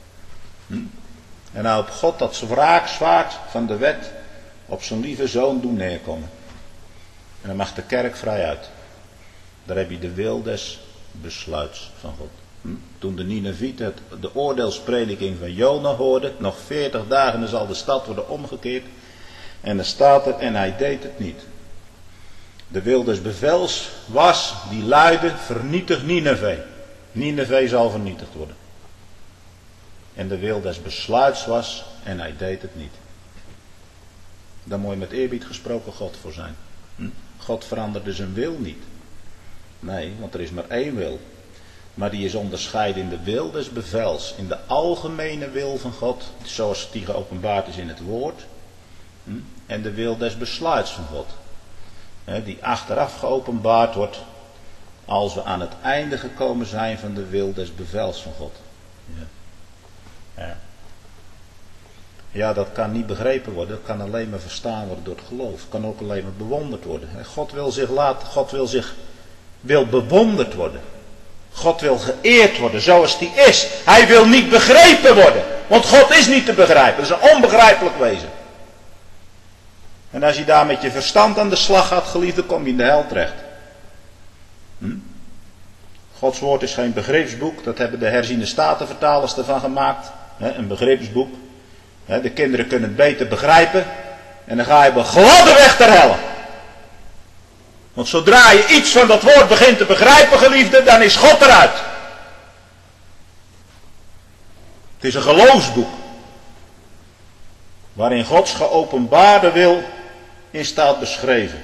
Speaker 1: En nou op God dat wraakzwaard van de wet op zijn lieve zoon doen neerkomen. En dan mag de kerk vrij uit. Daar heb je de wil des besluits van God. Toen de Ninevieten de oordeelsprediking van Jona hoorden, nog 40 dagen en zal de stad worden omgekeerd. En er staat er, en hij deed het niet. De wil des bevels was, die luidde, vernietig Nineve. Nineve zal vernietigd worden. En de wil des besluits was, en hij deed het niet. Daar moet je met eerbied gesproken God voor zijn. God veranderde zijn wil niet. Nee, want er is maar één wil. Maar die is onderscheiden in de wil des bevels. In de algemene wil van God. Zoals die geopenbaard is in het woord. En de wil des besluits van God. Die achteraf geopenbaard wordt. Als we aan het einde gekomen zijn van de wil des bevels van God. Ja, dat kan niet begrepen worden. Dat kan alleen maar verstaan worden door het geloof. Het kan ook alleen maar bewonderd worden. God wil bewonderd worden. God wil geëerd worden zoals die is. Hij wil niet begrepen worden. Want God is niet te begrijpen. Dat is een onbegrijpelijk wezen. En als je daar met je verstand aan de slag gaat, geliefde, kom je in de hel terecht. Gods woord is geen begripsboek. Dat hebben de herziende statenvertalers ervan gemaakt. Een begripsboek. De kinderen kunnen het beter begrijpen. En dan ga je op gladde weg ter helle. Want zodra je iets van dat woord begint te begrijpen, geliefde, dan is God eruit. Het is een geloofsboek. Waarin Gods geopenbaarde wil in staat beschreven.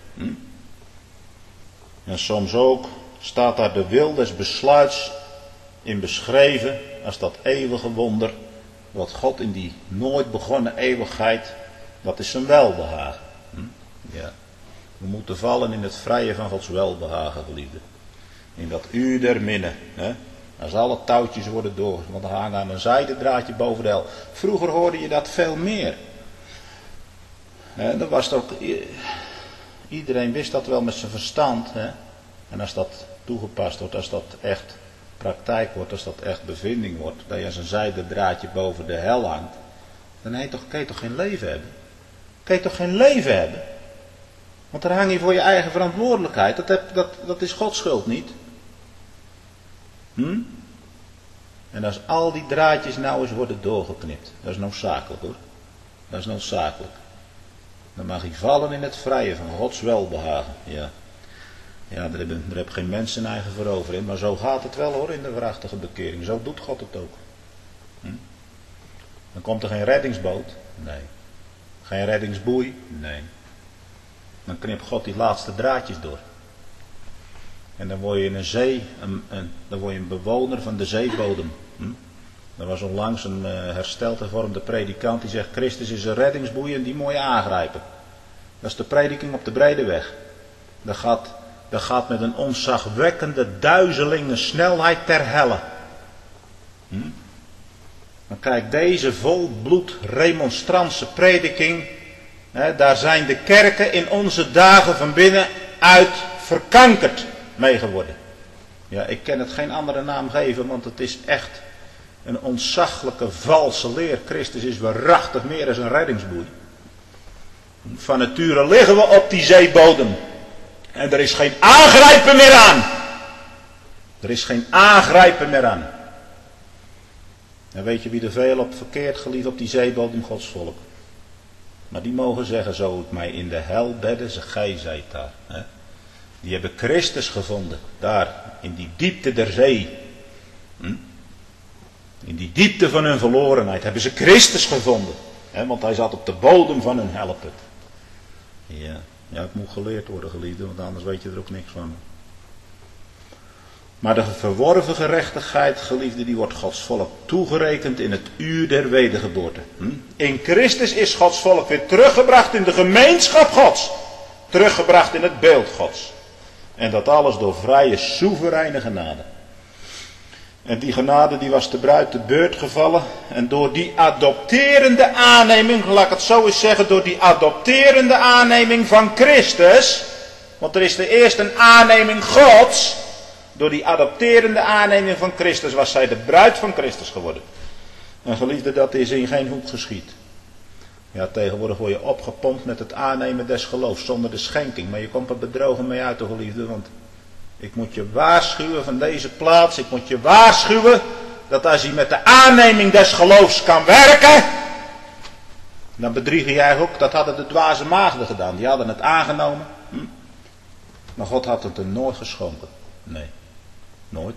Speaker 1: En soms ook staat daar de wil des besluits in beschreven als dat eeuwige wonder. Wat God in die nooit begonnen eeuwigheid, dat is zijn welbehagen. Ja. We moeten vallen in het vrije van Gods welbehagen, geliefde. In dat uur der minne. Als alle touwtjes worden doorgezet, want er hangen aan een zijdendraadje boven de hel. Vroeger hoorde je dat veel meer. Dan was het ook, iedereen wist dat wel met zijn verstand. En als dat toegepast wordt, als dat echt praktijk wordt, als dat echt bevinding wordt, dat je als een zijdendraadje boven de hel hangt, dan kan je toch geen leven hebben? Kan je toch geen leven hebben? Want daar hang je voor je eigen verantwoordelijkheid. Dat is Gods schuld niet. En als al die draadjes nou eens worden doorgeknipt. Dat is noodzakelijk hoor. Dat is noodzakelijk. Dan mag hij vallen in het vrije van Gods welbehagen. Ja, daar hebben geen mensen eigen voor over in. Maar zo gaat het wel hoor in de waarachtige bekering. Zo doet God het ook. Dan komt er geen reddingsboot. Nee. Geen reddingsboei. Nee. Dan knipt God die laatste draadjes door. En dan word je in een zee, dan word je een bewoner van de zeebodem. Er was onlangs een hersteld hervormde predikant die zegt, Christus is een reddingsboei en die moet je aangrijpen. Dat is de prediking op de brede weg. Dat gaat met een ontzagwekkende, duizelende snelheid ter helle. Dan kijk, deze volbloed remonstrantse prediking, daar zijn de kerken in onze dagen van binnenuit verkankerd mee geworden. Ja, ik kan het geen andere naam geven, want het is echt een ontzaglijke valse leer. Christus is waarachtig meer dan een reddingsboei. Van nature liggen we op die zeebodem. En er is geen aangrijpen meer aan. Er is geen aangrijpen meer aan. En weet je wie er veel op verkeerd geliefd op die zeebodem? Gods volk. Maar die mogen zeggen, zo het mij in de hel bedden, ze gij zijt daar. Hè? Die hebben Christus gevonden, daar, in die diepte der zee. In die diepte van hun verlorenheid hebben ze Christus gevonden. Hè? Want hij zat op de bodem van hun helput. Ja, het moet geleerd worden, geliefde, want anders weet je er ook niks van. Maar de verworven gerechtigheid, geliefde, die wordt Gods volk toegerekend in het uur der wedergeboorte. In Christus is Gods volk weer teruggebracht in de gemeenschap Gods. Teruggebracht in het beeld Gods. En dat alles door vrije, soevereine genade. En die genade die was de bruid te beurt gevallen. En door die adopterende aanneming, laat ik het zo eens zeggen, door die adopterende aanneming van Christus. Want er is eerst een aanneming Gods. Door die adopterende aanneming van Christus was zij de bruid van Christus geworden. En geliefde, dat is in geen hoek geschied. Ja, tegenwoordig word je opgepompt met het aannemen des geloofs zonder de schenking. Maar je komt er bedrogen mee uit, geliefde, want ik moet je waarschuwen van deze plaats. Ik moet je waarschuwen dat als je met de aanneming des geloofs kan werken, dan bedrieg je eigenlijk ook. Dat hadden de dwaze maagden gedaan. Die hadden het aangenomen. Maar God had het er nooit geschonken. Nee. Nooit.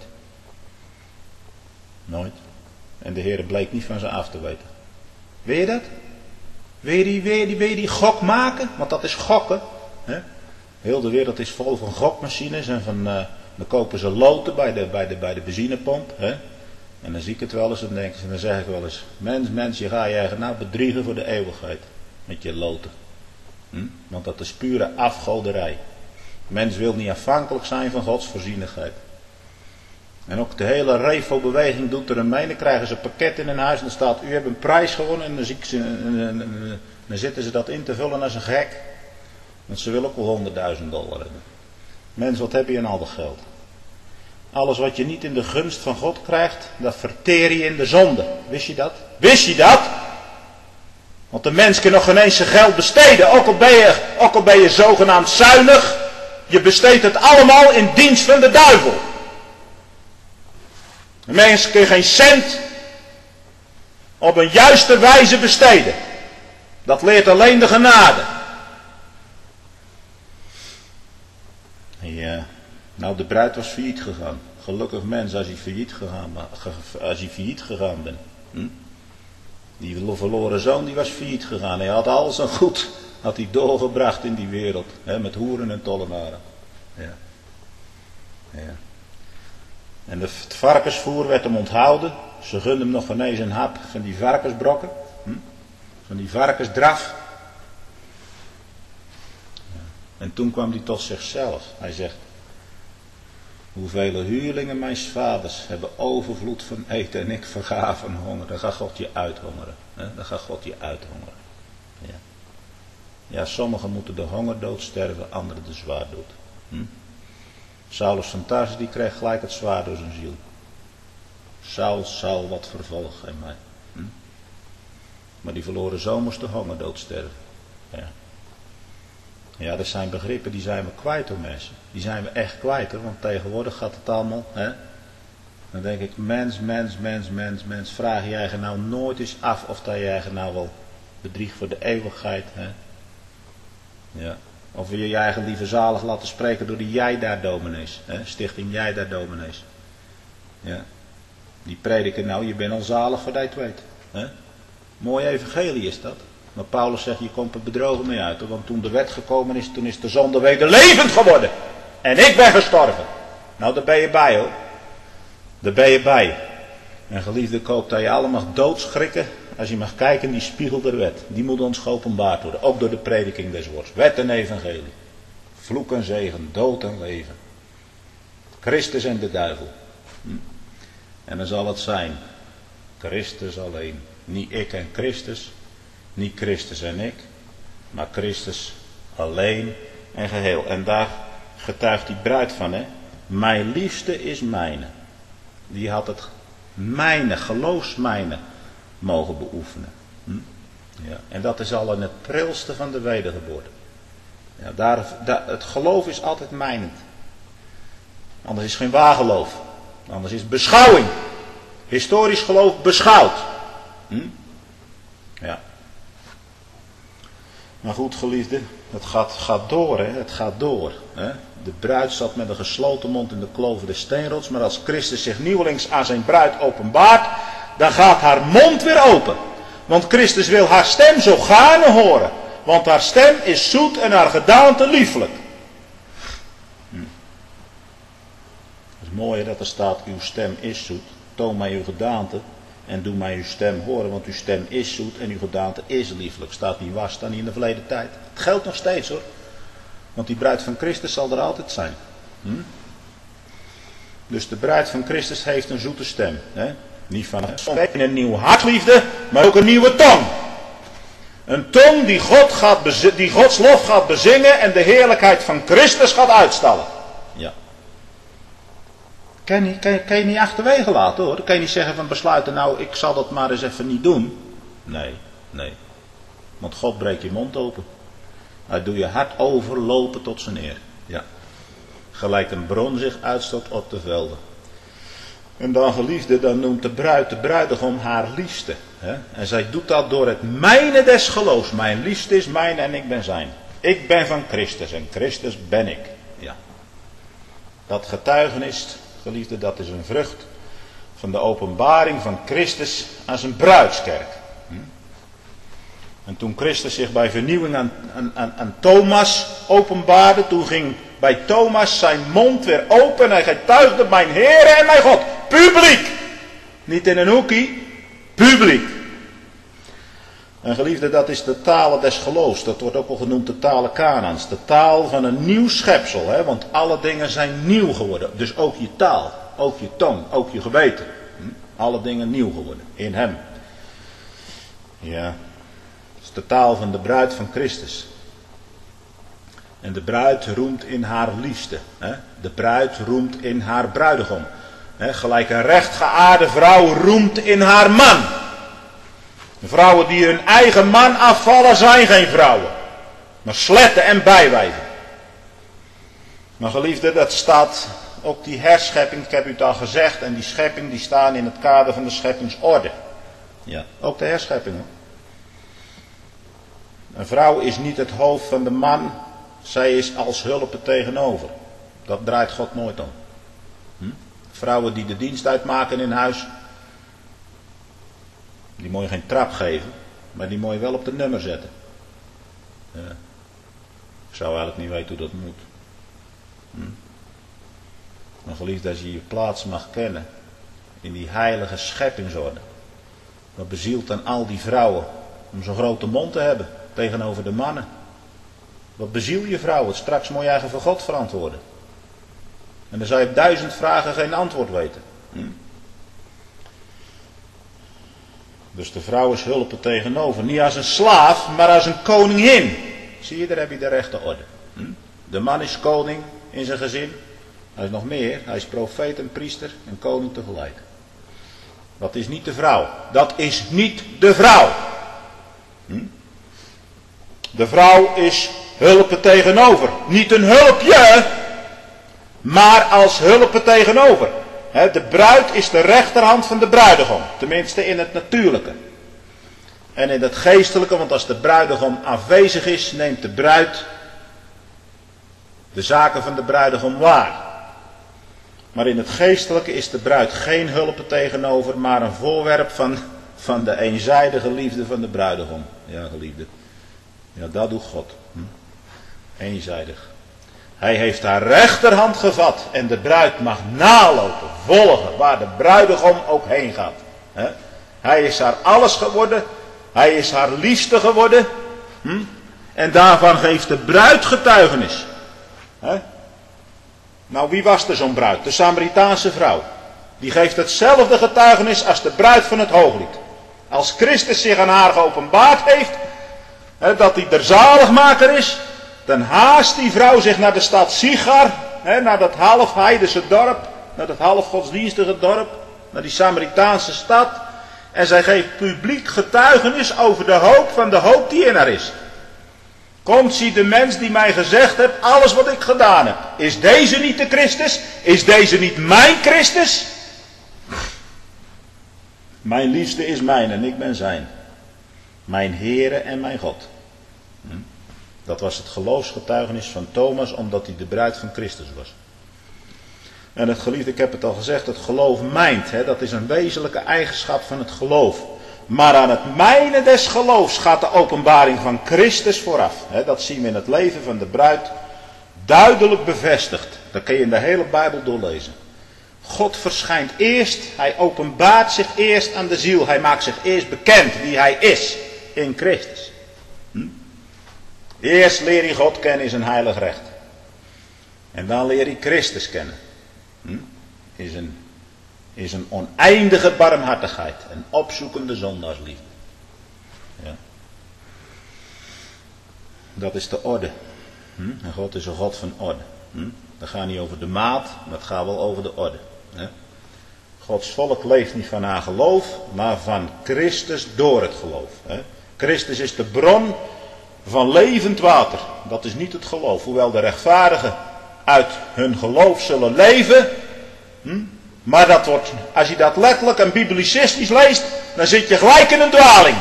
Speaker 1: Nooit. En de Heer bleek niet van ze af te weten. Weet je dat? Wil je die gok maken? Want dat is gokken. Hè? Heel de wereld is vol van gokmachines en dan kopen ze loten bij de benzinepomp. Hè? En dan zie ik het wel eens en dan zeg ik wel eens, mens, je gaat je eigen nou bedriegen voor de eeuwigheid. Met je loten. Want dat is pure afgoderij. Mens wil niet afhankelijk zijn van Gods voorzienigheid. En ook de hele Refo-beweging doet er een mee. Dan krijgen ze een pakket in hun huis en dan staat, u hebt een prijs gewonnen. En dan zitten ze dat in te vullen als een gek. Want ze willen ook wel $100.000 hebben. Mens, wat heb je aan al dat geld? Alles wat je niet in de gunst van God krijgt, dat verteer je in de zonde. Wist je dat? Wist je dat? Want de mens kan nog geen eens zijn geld besteden. Ook al ben je zogenaamd zuinig. Je besteedt het allemaal in dienst van de duivel. De mens kan geen cent op een juiste wijze besteden. Dat leert alleen de genade. Ja, nou de bruid was failliet gegaan. Gelukkig mens als hij failliet gegaan bent. Die verloren zoon die was failliet gegaan. Hij had alles en goed had hij doorgebracht in die wereld. Hè, met hoeren en tollenaren. Ja. En het varkensvoer werd hem onthouden. Ze gunden hem nog ineens een hap van die varkensbrokken. Van die varkensdraf. En toen kwam hij tot zichzelf. Hij zegt, hoeveel huurlingen mijn vaders hebben overvloed van eten en ik verga van honger. Dan gaat God je uithongeren. Dan gaat God je uithongeren. Ja, sommigen moeten de hongerdood sterven, anderen de zwaardood. Saulus van Tarsus die kreeg gelijk het zwaard door zijn ziel. Saul, wat vervolg gij mij. Maar die verloren zoon moest de hongerdood sterven. Ja, dat zijn begrippen die zijn we kwijt hoor mensen. Die zijn we echt kwijt hoor, want tegenwoordig gaat het allemaal. Hè? Dan denk ik, mens. Vraag je eigen nou nooit eens af of dat je eigen nou wel bedriegt voor de eeuwigheid. Hè? Ja. Of wil je je eigen lieve zalig laten spreken door die jij daar dominees. Hè? Stichting jij daar dominees. Ja. Die prediken nou, je bent al zalig voor dat je het weet. Hè? Mooi evangelie is dat. Maar Paulus zegt, je komt er bedrogen mee uit. Want toen de wet gekomen is, toen is de zonde weder levend geworden. En ik ben gestorven. Nou, daar ben je bij hoor. Daar ben je bij. En geliefde, ik hoop dat je allemaal mag doodschrikken. Als je mag kijken in die spiegel der wet. Die moet ons geopenbaard worden. Ook door de prediking des woords. Wet en evangelie. Vloek en zegen, dood en leven. Christus en de duivel. En dan zal het zijn. Christus alleen. Niet ik en Christus. Niet Christus en ik. Maar Christus alleen en geheel. En daar getuigt die bruid van. Hè? Mijn liefste is mijne. Die had het mijne, geloofsmijne mogen beoefenen. Ja. En dat is al in het prilste van de wedergeboorte. Ja, het geloof is altijd mijnend. Anders is het geen waar geloof. Anders is het beschouwing. Historisch geloof beschouwd. Ja. Maar goed geliefde, het gaat door. Hè? Het gaat door. Hè? De bruid zat met een gesloten mond in de kloven des steenrots. Maar als Christus zich nieuwelings aan zijn bruid openbaart, dan gaat haar mond weer open. Want Christus wil haar stem zo gaarne horen. Want haar stem is zoet en haar gedaante lieflijk. Het is mooi dat er staat, uw stem is zoet. Toon mij uw gedaante en doe mij uw stem horen. Want uw stem is zoet en uw gedaante is lieflijk. Staat niet waar, staat niet in de verleden tijd. Het geldt nog steeds hoor. Want die bruid van Christus zal er altijd zijn. Dus de bruid van Christus heeft een zoete stem. Hè? Niet van een nieuw hartliefde, maar ook een nieuwe tong. Een tong die Gods lof gaat bezingen en de heerlijkheid van Christus gaat uitstallen. Ja. Kan je niet achterwege laten hoor. Dan kan je niet zeggen van besluiten, nou ik zal dat maar eens even niet doen. Nee. Want God breekt je mond open. Hij doet je hart overlopen tot zijn eer. Ja. Gelijk een bron zich uitstoot op de velden. En dan geliefde, dan noemt de bruid de bruidegom haar liefste. Hè? En zij doet dat door het mijne des geloofs. Mijn liefste is mijn en ik ben zijn. Ik ben van Christus en Christus ben ik. Ja. Dat getuigenis, geliefde, dat is een vrucht van de openbaring van Christus aan zijn bruidskerk. En toen Christus zich bij vernieuwing aan Thomas openbaarde, toen ging bij Thomas zijn mond weer open en hij getuigde: mijn Heer en mijn God. Publiek! Niet in een hoekie, publiek. En geliefde, dat is de talen des geloofs. Dat wordt ook wel genoemd de talen Kanaans. De taal van een nieuw schepsel. Hè? Want alle dingen zijn nieuw geworden. Dus ook je taal, ook je tong, ook je geweten. Alle dingen nieuw geworden in hem. Ja, dat is de taal van de bruid van Christus. En de bruid roemt in haar liefste. Hè? De bruid roemt in haar bruidegom. Hè? Gelijk een rechtgeaarde vrouw roemt in haar man. De vrouwen die hun eigen man afvallen zijn geen vrouwen. Maar sletten en bijwijven. Maar geliefde, dat staat ook die herschepping, ik heb u het al gezegd. En die schepping die staan in het kader van de scheppingsorde. Ja, ook de herschepping. Hoor. Een vrouw is niet het hoofd van de man. Zij is als hulp tegenover. Dat draait God nooit om. Vrouwen die de dienst uitmaken in huis. Die moet je geen trap geven. Maar die moet je wel op de nummer zetten. Ja. Ik zou eigenlijk niet weten hoe dat moet. Maar geliefd, als je je plaats mag kennen. In die heilige scheppingsorde. Wat bezielt dan al die vrouwen. Om zo'n grote mond te hebben. Tegenover de mannen. Wat beziel je vrouwen? Straks moet je eigen voor God verantwoorden. En dan zou je op 1000 vragen geen antwoord weten. Dus de vrouw is hulp tegenover. Niet als een slaaf, maar als een koningin. Zie je, daar heb je de rechte orde. De man is koning in zijn gezin. Hij is nog meer. Hij is profeet en priester en koning tegelijk. Dat is niet de vrouw. Dat is niet de vrouw. De vrouw is hulp tegenover. Niet een hulpje, maar als hulp tegenover. De bruid is de rechterhand van de bruidegom. Tenminste in het natuurlijke. En in het geestelijke, want als de bruidegom afwezig is, neemt de bruid de zaken van de bruidegom waar. Maar in het geestelijke is de bruid geen hulp tegenover, maar een voorwerp van de eenzijdige liefde van de bruidegom. Ja, geliefde. Ja, dat doet God. Eenzijdig. Hij heeft haar rechterhand gevat en de bruid mag nalopen, volgen, waar de bruidegom ook heen gaat. Hij is haar alles geworden, hij is haar liefste geworden. En daarvan geeft de bruid getuigenis. Nou, wie was er zo'n bruid? De Samaritaanse vrouw. Die geeft hetzelfde getuigenis als de bruid van het Hooglied. Als Christus zich aan haar geopenbaard heeft, dat hij de zaligmaker is, dan haast die vrouw zich naar de stad Sigar, naar dat half heidense dorp, naar dat half godsdienstige dorp, naar die Samaritaanse stad. En zij geeft publiek getuigenis over de hoop van de hoop die in haar is. Komt, zie de mens die mij gezegd heeft, alles wat ik gedaan heb. Is deze niet de Christus? Is deze niet mijn Christus? Mijn liefste is mijn en ik ben zijn. Mijn Heere en mijn God. Dat was het geloofsgetuigenis van Thomas, omdat hij de bruid van Christus was. En het geliefde, ik heb het al gezegd, het geloof mijnt. Dat is een wezenlijke eigenschap van het geloof. Maar aan het mijnen des geloofs gaat de openbaring van Christus vooraf. Dat zien we in het leven van de bruid duidelijk bevestigd. Dat kun je in de hele Bijbel doorlezen. God verschijnt eerst, hij openbaart zich eerst aan de ziel. Hij maakt zich eerst bekend wie hij is in Christus. Eerst leer je God kennen in zijn heilig recht. En dan leer je Christus kennen. Is een oneindige barmhartigheid. Een opzoekende zondaarsliefde. Ja. Dat is de orde. En God is een God van orde. Dat gaat niet over de maat, maar het gaat wel over de orde. Gods volk leeft niet van haar geloof, maar van Christus door het geloof. Christus is de bron van levend water. Dat is niet het geloof. Hoewel de rechtvaardigen uit hun geloof zullen leven. Maar dat wordt, als je dat letterlijk en biblicistisch leest, dan zit je gelijk in een dwaling.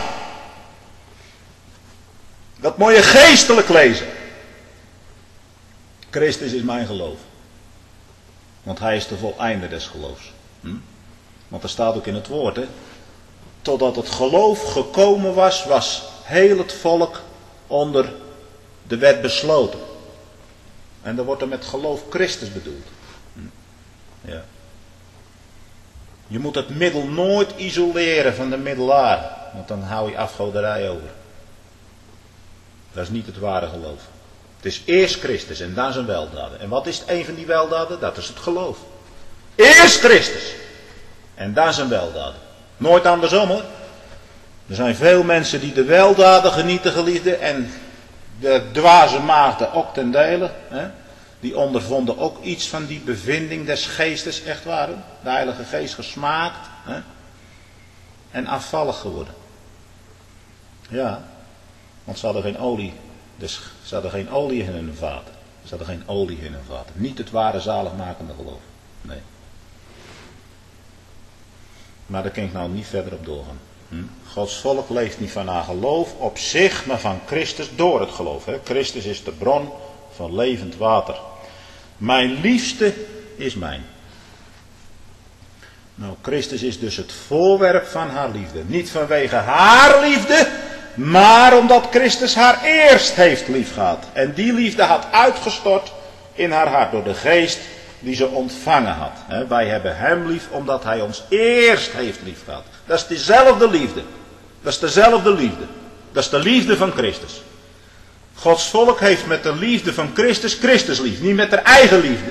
Speaker 1: Dat moet je geestelijk lezen. Christus is mijn geloof. Want hij is de voleinde des geloofs. Want er staat ook in het woord, totdat het geloof gekomen was heel het volk onder de wet besloten. En dan wordt er met geloof Christus bedoeld. Ja. Je moet het middel nooit isoleren van de middelaar. Want dan hou je afgoderij over. Dat is niet het ware geloof. Het is eerst Christus en dan zijn weldaden. En wat is een van die weldaden? Dat is het geloof. Eerst Christus. En dan zijn weldaden. Nooit andersom hoor. Er zijn veel mensen die de weldaden genieten, geliefden. En de dwaze maagden ook ten dele. Hè? Die ondervonden ook iets van die bevinding des geestes, echt waar. Hè? De Heilige Geest gesmaakt. Hè? En afvallig geworden. Ja. Want ze hadden geen olie. Dus ze hadden geen olie in hun vaten. Ze hadden geen olie in hun vaten. Niet het ware zaligmakende geloof. Nee. Maar daar kan ik nou niet verder op doorgaan. Gods volk leeft niet van haar geloof op zich, maar van Christus door het geloof. Hè? Christus is de bron van levend water. Mijn liefste is mijn. Nou, Christus is dus het voorwerp van haar liefde. Niet vanwege haar liefde, maar omdat Christus haar eerst heeft liefgehad. En die liefde had uitgestort in haar hart door de geest die ze ontvangen had. Wij hebben hem lief omdat hij ons eerst heeft liefgehad. Dat is dezelfde liefde. Dat is dezelfde liefde. Dat is de liefde van Christus. Gods volk heeft met de liefde van Christus Christus lief. Niet met haar eigen liefde.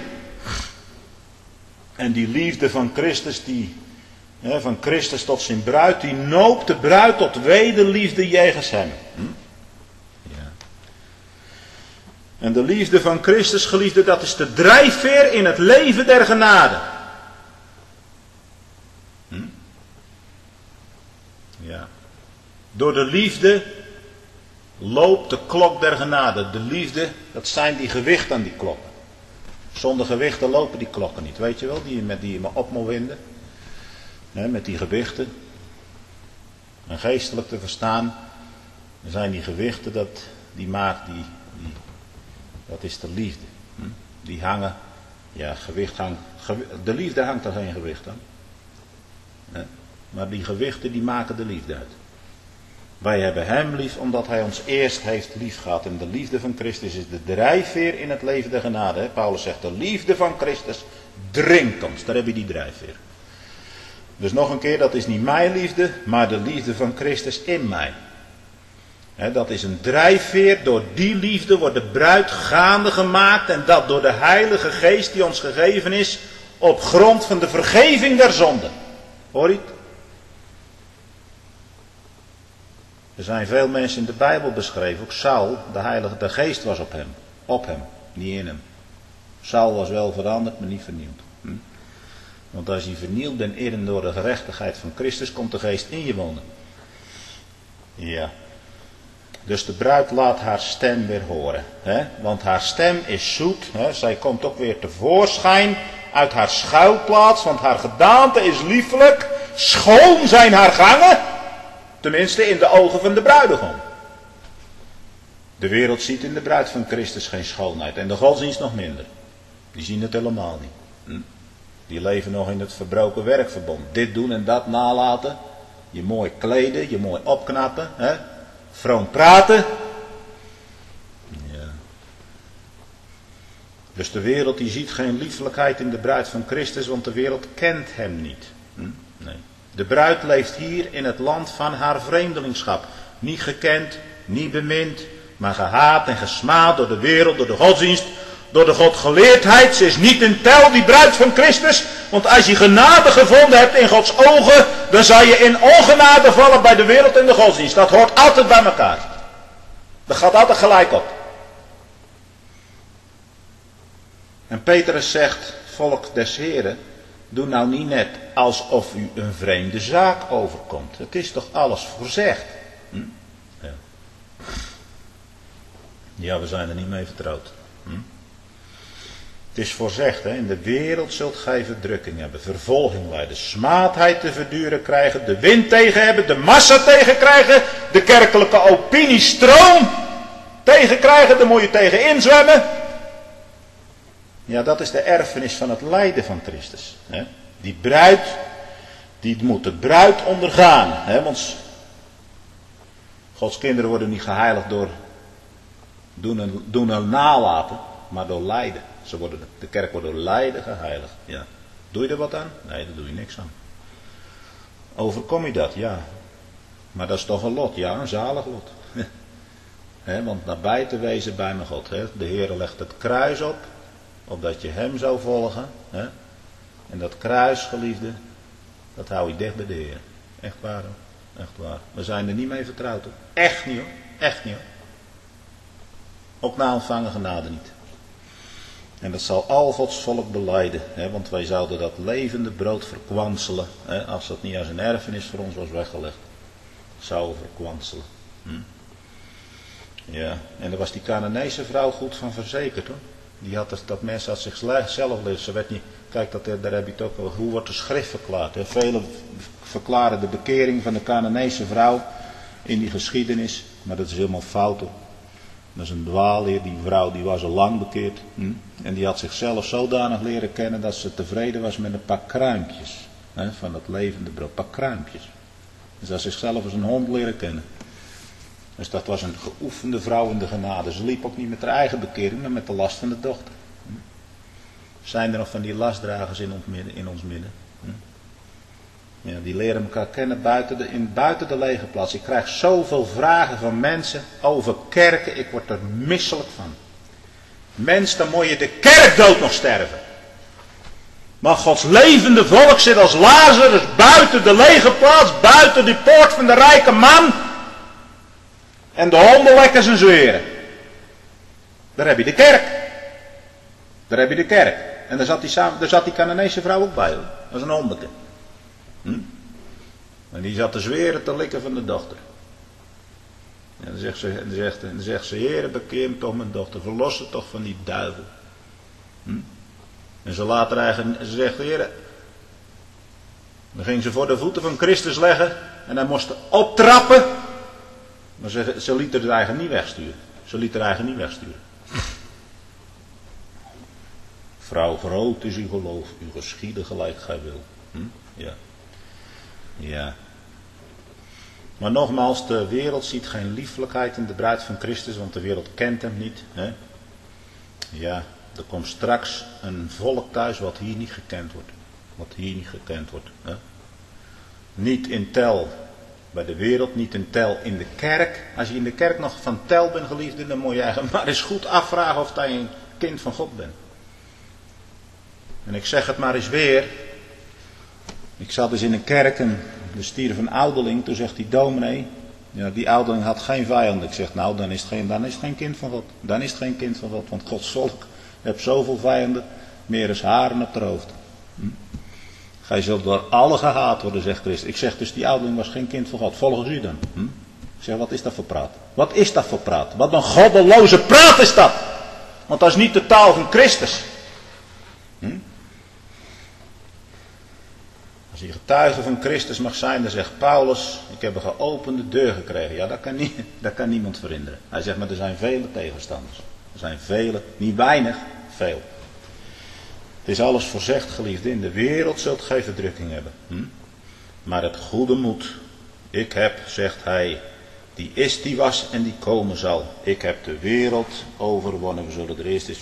Speaker 1: En die liefde van Christus, van Christus tot zijn bruid, die noopt de bruid tot wederliefde jegens hem. Ja. En de liefde van Christus, geliefde, dat is de drijfveer in het leven der genade. Ja. Door de liefde loopt de klok der genade. De liefde, dat zijn die gewichten aan die klokken. Zonder gewichten lopen die klokken niet. Weet je wel, die je maar op moet winden. Met die gewichten. En geestelijk te verstaan. Dan zijn die gewichten, dat is de liefde. Die hangen. Ja, de liefde hangt er geen gewicht aan. Maar die gewichten die maken de liefde uit. Wij hebben hem lief omdat hij ons eerst heeft lief gehad. En de liefde van Christus is de drijfveer in het leven der genade. Hè? Paulus zegt de liefde van Christus dringt ons. Daar heb je die drijfveer. Dus nog een keer, dat is niet mijn liefde, maar de liefde van Christus in mij. Dat is een drijfveer. Door die liefde wordt de bruid gaande gemaakt. En dat door de Heilige Geest die ons gegeven is op grond van de vergeving der zonden. Hoor je het? Er zijn veel mensen in de Bijbel beschreven. Ook Saul, de Geest was op hem. Op hem, niet in hem. Saul was wel veranderd, maar niet vernieuwd. Want als je vernieuwd bent in door de gerechtigheid van Christus, komt de Geest in je wonen. Ja. Dus de bruid laat haar stem weer horen. Want haar stem is zoet. Zij komt ook weer tevoorschijn uit haar schuilplaats. Want haar gedaante is liefelijk. Schoon zijn haar gangen. Tenminste in de ogen van de bruidegom. De wereld ziet in de bruid van Christus geen schoonheid. En de godsdienst nog minder. Die zien het helemaal niet. Die leven nog in het verbroken werkverbond. Dit doen en dat nalaten. Je mooi kleden, je mooi opknappen. Vroom praten. Ja. Dus de wereld die ziet geen liefelijkheid in de bruid van Christus. Want de wereld kent hem niet. Nee. De bruid leeft hier in het land van haar vreemdelingschap. Niet gekend, niet bemind, maar gehaat en gesmaad door de wereld, door de godsdienst, door de godgeleerdheid. Ze is niet in tel, die bruid van Christus. Want als je genade gevonden hebt in Gods ogen, dan zal je in ongenade vallen bij de wereld en de godsdienst. Dat hoort altijd bij elkaar. Dat gaat altijd gelijk op. En Petrus zegt, volk des Heren, doe nou niet net alsof u een vreemde zaak overkomt. Het is toch alles voorzegd? Ja. Ja, we zijn er niet mee vertrouwd. Het is voorzegd, in de wereld zult gij verdrukking hebben, vervolging lijden, smaadheid te verduren krijgen, de wind tegen hebben, de massa tegen krijgen, de kerkelijke opiniestroom tegen krijgen, daar moet je tegen inzwemmen. Ja, dat is de erfenis van het lijden van Christus. Die bruid, die moet de bruid ondergaan. Want Gods kinderen worden niet geheiligd door doen en nalaten, maar door lijden. De kerk wordt door lijden geheiligd. Ja. Doe je er wat aan? Nee, daar doe je niks aan. Overkom je dat? Ja. Maar dat is toch een lot? Ja, een zalig lot. Want nabij te wezen bij mijn God. De Heer legt het kruis op, opdat je hem zou volgen. En dat kruis, geliefde, dat hou je dicht bij de Heer. Echt waar hoor. Echt waar. We zijn er niet mee vertrouwd hoor. Echt niet hoor. Echt niet hoor. Ook na ontvangen genade niet. En dat zal al Gods volk belijden. Want wij zouden dat levende brood verkwanselen. Als dat niet als een erfenis voor ons was weggelegd. Zouden verkwanselen. Ja, en daar was die Canaanese vrouw goed van verzekerd hoor. Die had dat mens had zichzelf leerd. Ze werd niet, kijk, daar heb je het ook wel. Hoe wordt de schrift verklaard? Velen verklaren de bekering van de Canaanese vrouw in die geschiedenis. Maar dat is helemaal fout hoor. Dat is een dwaalleer. Die vrouw die was al lang bekeerd. En die had zichzelf zodanig leren kennen dat ze tevreden was met een paar kruimpjes. Van het levende brood. Een paar kruimpjes. Dus ze had zichzelf als een hond leren kennen. Dus dat was een geoefende vrouw in de genade. Ze liep ook niet met haar eigen bekering, maar met de last van de dochter. Zijn er nog van die lastdragers in ons midden? Ja, die leren elkaar kennen buiten de lege plaats. Ik krijg zoveel vragen van mensen over kerken. Ik word er misselijk van. Mens, dan moet je de kerkdood nog sterven. Maar Gods levende volk zit als Lazarus buiten de lege plaats, buiten die poort van de rijke man. En de honden lekken zijn zweren. Daar heb je de kerk. Daar heb je de kerk. En daar zat die Canaanese vrouw ook bij. Hoor. Dat is een hondeke. En die zat te zweren te likken van de dochter. En dan zegt ze, Heere, bekeer me toch mijn dochter. Verlos ze toch van die duivel. En ze zegt, Heere. Dan ging ze voor de voeten van Christus leggen. En hij moest optrappen. Maar ze liet er eigen niet wegsturen. Vrouw, groot is uw geloof, uw geschieden gelijk gij wil. Ja. Ja. Maar nogmaals, de wereld ziet geen liefelijkheid in de bruid van Christus, want de wereld kent hem niet. Ja, er komt straks een volk thuis wat hier niet gekend wordt. Niet in tel. Bij de wereld, niet in tel in de kerk. Als je in de kerk nog van tel bent, geliefde, dan moet je eigenlijk maar eens goed afvragen of je een kind van God bent. En ik zeg het maar eens weer. Ik zat dus in een kerk en er stierf een ouderling. Toen zegt die dominee, ja, die ouderling had geen vijanden. Ik zeg, nou, dan is het geen kind van God. Dan is het geen kind van God, want Gods volk heeft zoveel vijanden, meer als haren op het hoofd. Gij zult door alle gehaat worden, zegt Christus. Ik zeg dus, die ouderling was geen kind van God. Volgens u dan? Ik zeg, wat is dat voor praat? Wat is dat voor praat? Wat een goddeloze praat is dat! Want dat is niet de taal van Christus. Als je getuige van Christus mag zijn, dan zegt Paulus, ik heb een geopende deur gekregen. Ja, dat kan niemand verhinderen. Hij zegt, maar er zijn vele tegenstanders. Er zijn vele, niet weinig, veel. Het is alles voorzegd, geliefde. In de wereld zult gij verdrukking hebben. Maar het goede moed. Ik heb, zegt hij, die is, die was en die komen zal. Ik heb de wereld overwonnen. We zullen er eerst eens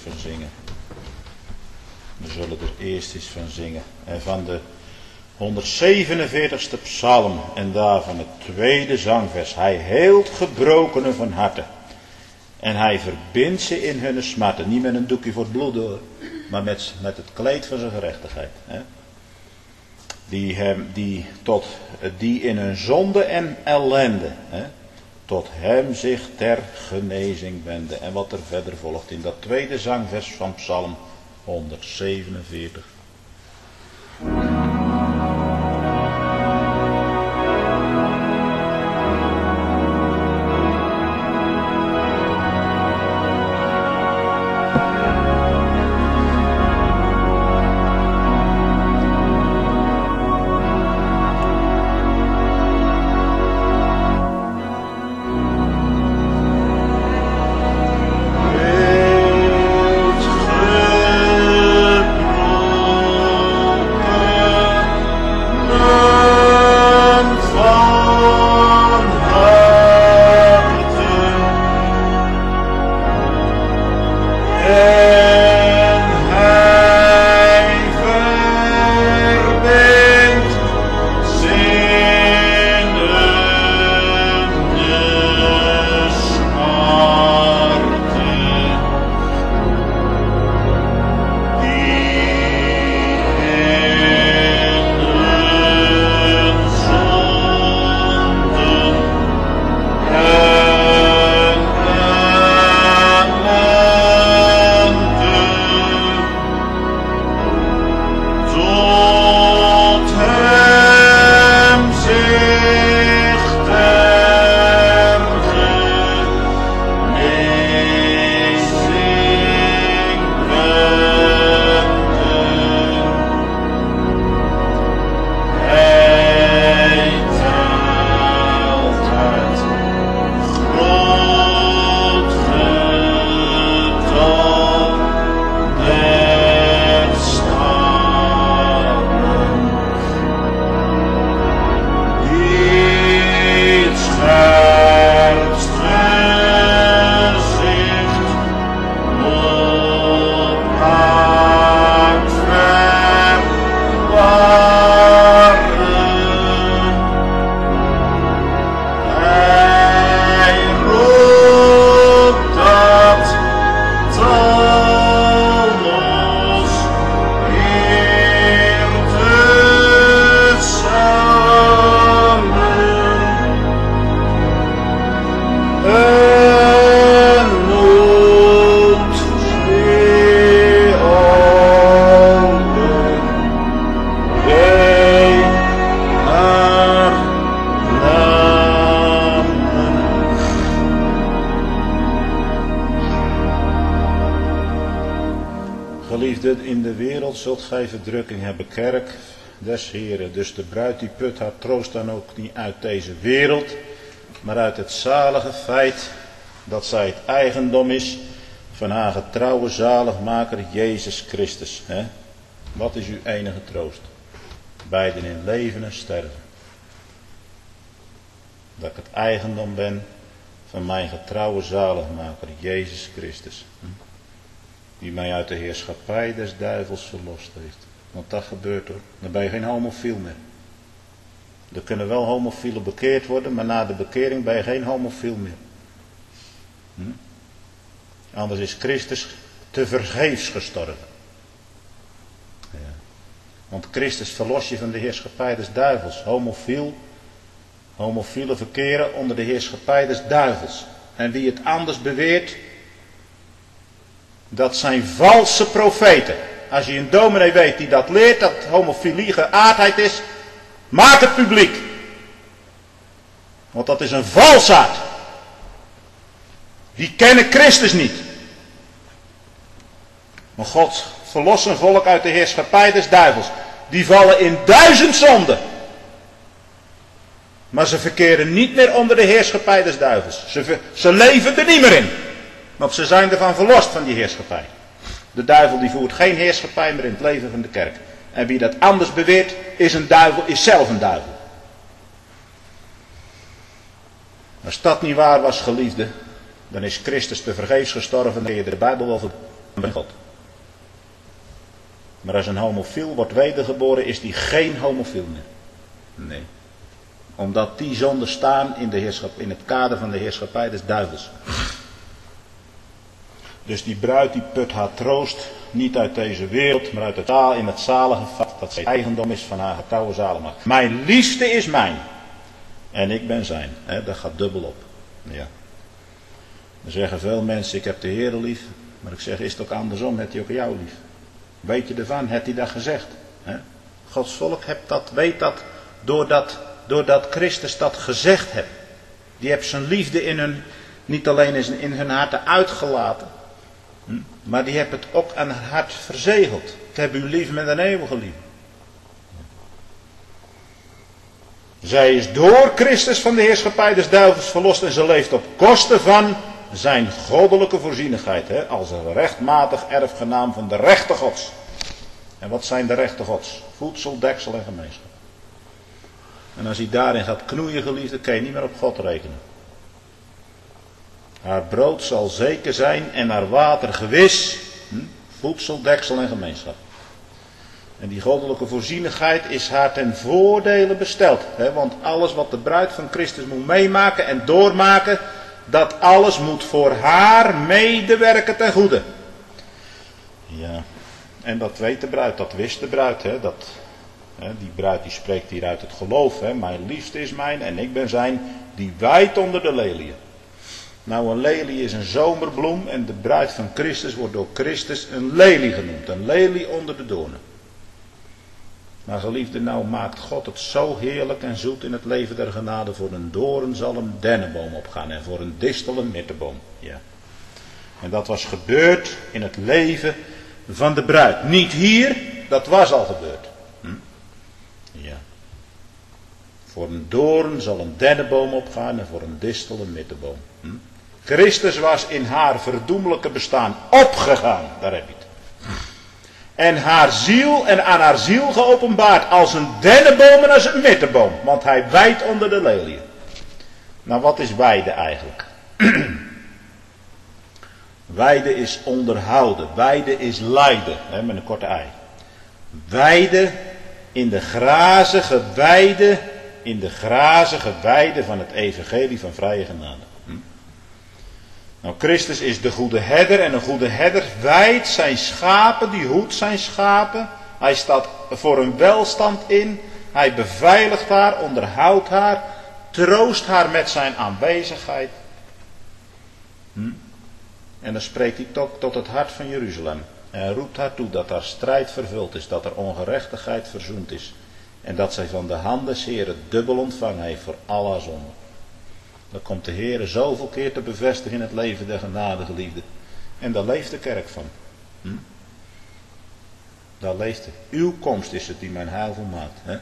Speaker 1: van zingen. En van de 147ste psalm en daarvan het tweede zangvers. Hij heelt gebrokenen van harte. En hij verbindt ze in hun smarten. Niet met een doekje voor het bloed door. Maar met het kleed van zijn gerechtigheid. Die in hun zonde en ellende. Tot hem zich ter genezing wende. En wat er verder volgt in dat tweede zangvers van psalm 147. Geliefden, in de wereld zult gij verdrukking hebben, kerk des Heren. Dus de bruid die put haar troost dan ook niet uit deze wereld, maar uit het zalige feit dat zij het eigendom is van haar getrouwe zaligmaker Jezus Christus. Hè? Wat is uw enige troost? Beiden in leven en sterven. Dat ik het eigendom ben van mijn getrouwe zaligmaker Jezus Christus. Die mij uit de heerschappij des duivels verlost heeft. Want dat gebeurt hoor. Dan ben je geen homofiel meer. Er kunnen wel homofielen bekeerd worden, maar na de bekering ben je geen homofiel meer. Anders is Christus te vergeefs gestorven. Ja. Want Christus verlost je van de heerschappij des duivels. Homofielen verkeren onder de heerschappij des duivels. En wie het anders beweert, dat zijn valse profeten. Als je een dominee weet die dat leert, dat homofilie geaardheid is, maak het publiek. Want dat is een valsaard. Die kennen Christus niet. Maar God verlost een volk uit de heerschappij des duivels. Die vallen in 1000 zonden. Maar ze verkeren niet meer onder de heerschappij des duivels. Ze leven er niet meer in. Want ze zijn ervan verlost van die heerschappij. De duivel die voert geen heerschappij meer in het leven van de kerk. En wie dat anders beweert, is zelf een duivel. Als dat niet waar was, geliefde, dan is Christus te vergeefs gestorven en dan je de Bijbel wel van God. Maar als een homofiel wordt wedergeboren, is die geen homofiel meer. Nee. Omdat die zonden staan in het kader van de heerschappij des duivels. Dus die bruid die put haar troost niet uit deze wereld, maar uit het zalige vat dat zij eigendom is van haar getrouwe zaligmaker. Mijn liefste is mijn. En ik ben zijn. Dat gaat dubbel op. Ja. Dan zeggen veel mensen, ik heb de Heer lief. Maar ik zeg, is het ook andersom, heeft hij ook jou lief? Weet je ervan, heeft hij dat gezegd? Gods volk weet dat doordat Christus dat gezegd heeft. Die heeft zijn liefde niet alleen in hun harten uitgelaten. Maar die heeft het ook aan het hart verzegeld. Ik heb u lief met een eeuwige liefde. Zij is door Christus van de heerschappij des duivels verlost en ze leeft op kosten van zijn goddelijke voorzienigheid. Als een rechtmatig erfgenaam van de rechten Gods. En wat zijn de rechten Gods? Voedsel, deksel en gemeenschap. En als hij daarin gaat knoeien, geliefde, kan je niet meer op God rekenen. Haar brood zal zeker zijn en haar water gewis. Voedsel, deksel en gemeenschap. En die goddelijke voorzienigheid is haar ten voordele besteld. Want alles wat de bruid van Christus moet meemaken en doormaken, dat alles moet voor haar medewerken ten goede. Ja, en dat weet de bruid, dat wist de bruid. Die bruid die spreekt hier uit het geloof. Mijn liefste is mijn en ik ben zijn, die wijdt onder de leliën. Nou, een lelie is een zomerbloem en de bruid van Christus wordt door Christus een lelie genoemd. Een lelie onder de doornen. Maar geliefde, nou maakt God het zo heerlijk en zoet in het leven der genade. Voor een doorn zal een dennenboom opgaan en voor een distel een mirteboom. Ja. En dat was gebeurd in het leven van de bruid. Niet hier, dat was al gebeurd. Ja. Voor een doorn zal een dennenboom opgaan en voor een distel een mirteboom. Christus was in haar verdoemelijke bestaan opgegaan. Daar heb je het. En aan haar ziel geopenbaard als een dennenboom en als een mirteboom. Want hij wijdt onder de leliën. Nou, wat is weiden eigenlijk? Weiden is onderhouden. Weiden is lijden. Met een korte ei. Weiden in de grazige weide van het evangelie van vrije genade. Nou, Christus is de goede herder en een goede herder wijdt zijn schapen, die hoedt zijn schapen. Hij staat voor hun welstand in. Hij beveiligt haar, onderhoudt haar, troost haar met zijn aanwezigheid. En dan spreekt hij tot het hart van Jeruzalem. En roept haar toe dat haar strijd vervuld is, dat er ongerechtigheid verzoend is. En dat zij van de hand des Heeren dubbel ontvangen heeft voor al haar zonden. Dan komt de Heer zoveel keer te bevestigen in het leven der genade, geliefde. En daar leeft de kerk van. Daar leeft het. Uw komst is het die mijn heil volmaakt. Hè?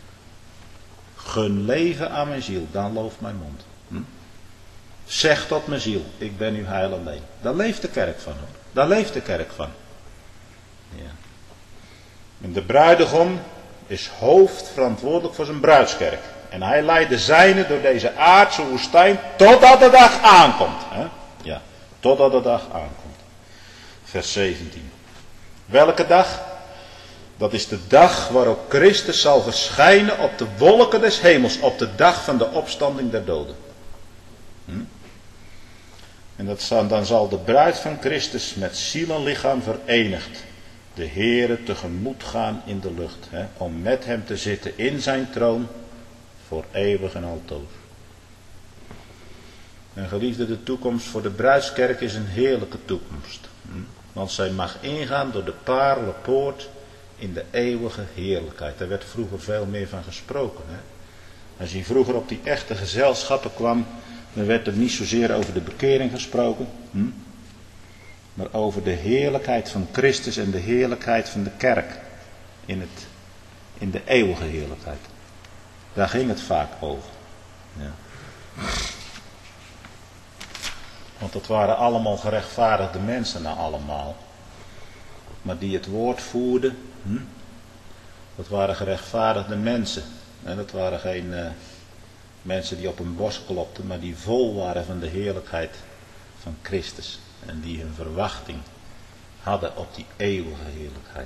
Speaker 1: Gun leven aan mijn ziel, dan looft mijn mond. Zeg tot mijn ziel, ik ben uw heil alleen. Daar leeft de kerk van. Hoor. Daar leeft de kerk van. Ja. En de bruidegom is hoofdverantwoordelijk voor zijn bruidskerk. En hij leidt de zijnen door deze aardse woestijn totdat de dag aankomt. Hè? Ja, totdat de dag aankomt. Vers 17. Welke dag? Dat is de dag waarop Christus zal verschijnen op de wolken des hemels. Op de dag van de opstanding der doden. En dan zal de bruid van Christus met ziel en lichaam verenigd de Heere tegemoet gaan in de lucht. Hè, om met hem te zitten in zijn troon voor eeuwig en altoos. En geliefde, de toekomst voor de bruidskerk is een heerlijke toekomst. Want zij mag ingaan door de paarlenpoort in de eeuwige heerlijkheid. Daar werd vroeger veel meer van gesproken. Hè. Als je vroeger op die echte gezelschappen kwam, dan werd er niet zozeer over de bekering gesproken. Maar over de heerlijkheid van Christus en de heerlijkheid van de kerk. In de eeuwige heerlijkheid. Daar ging het vaak over. Ja. Want dat waren allemaal gerechtvaardigde mensen, nou allemaal. Maar die het woord voerden. Dat waren gerechtvaardigde mensen. En dat waren geen mensen die op een borst klopten, maar die vol waren van de heerlijkheid van Christus. En die hun verwachting hadden op die eeuwige heerlijkheid.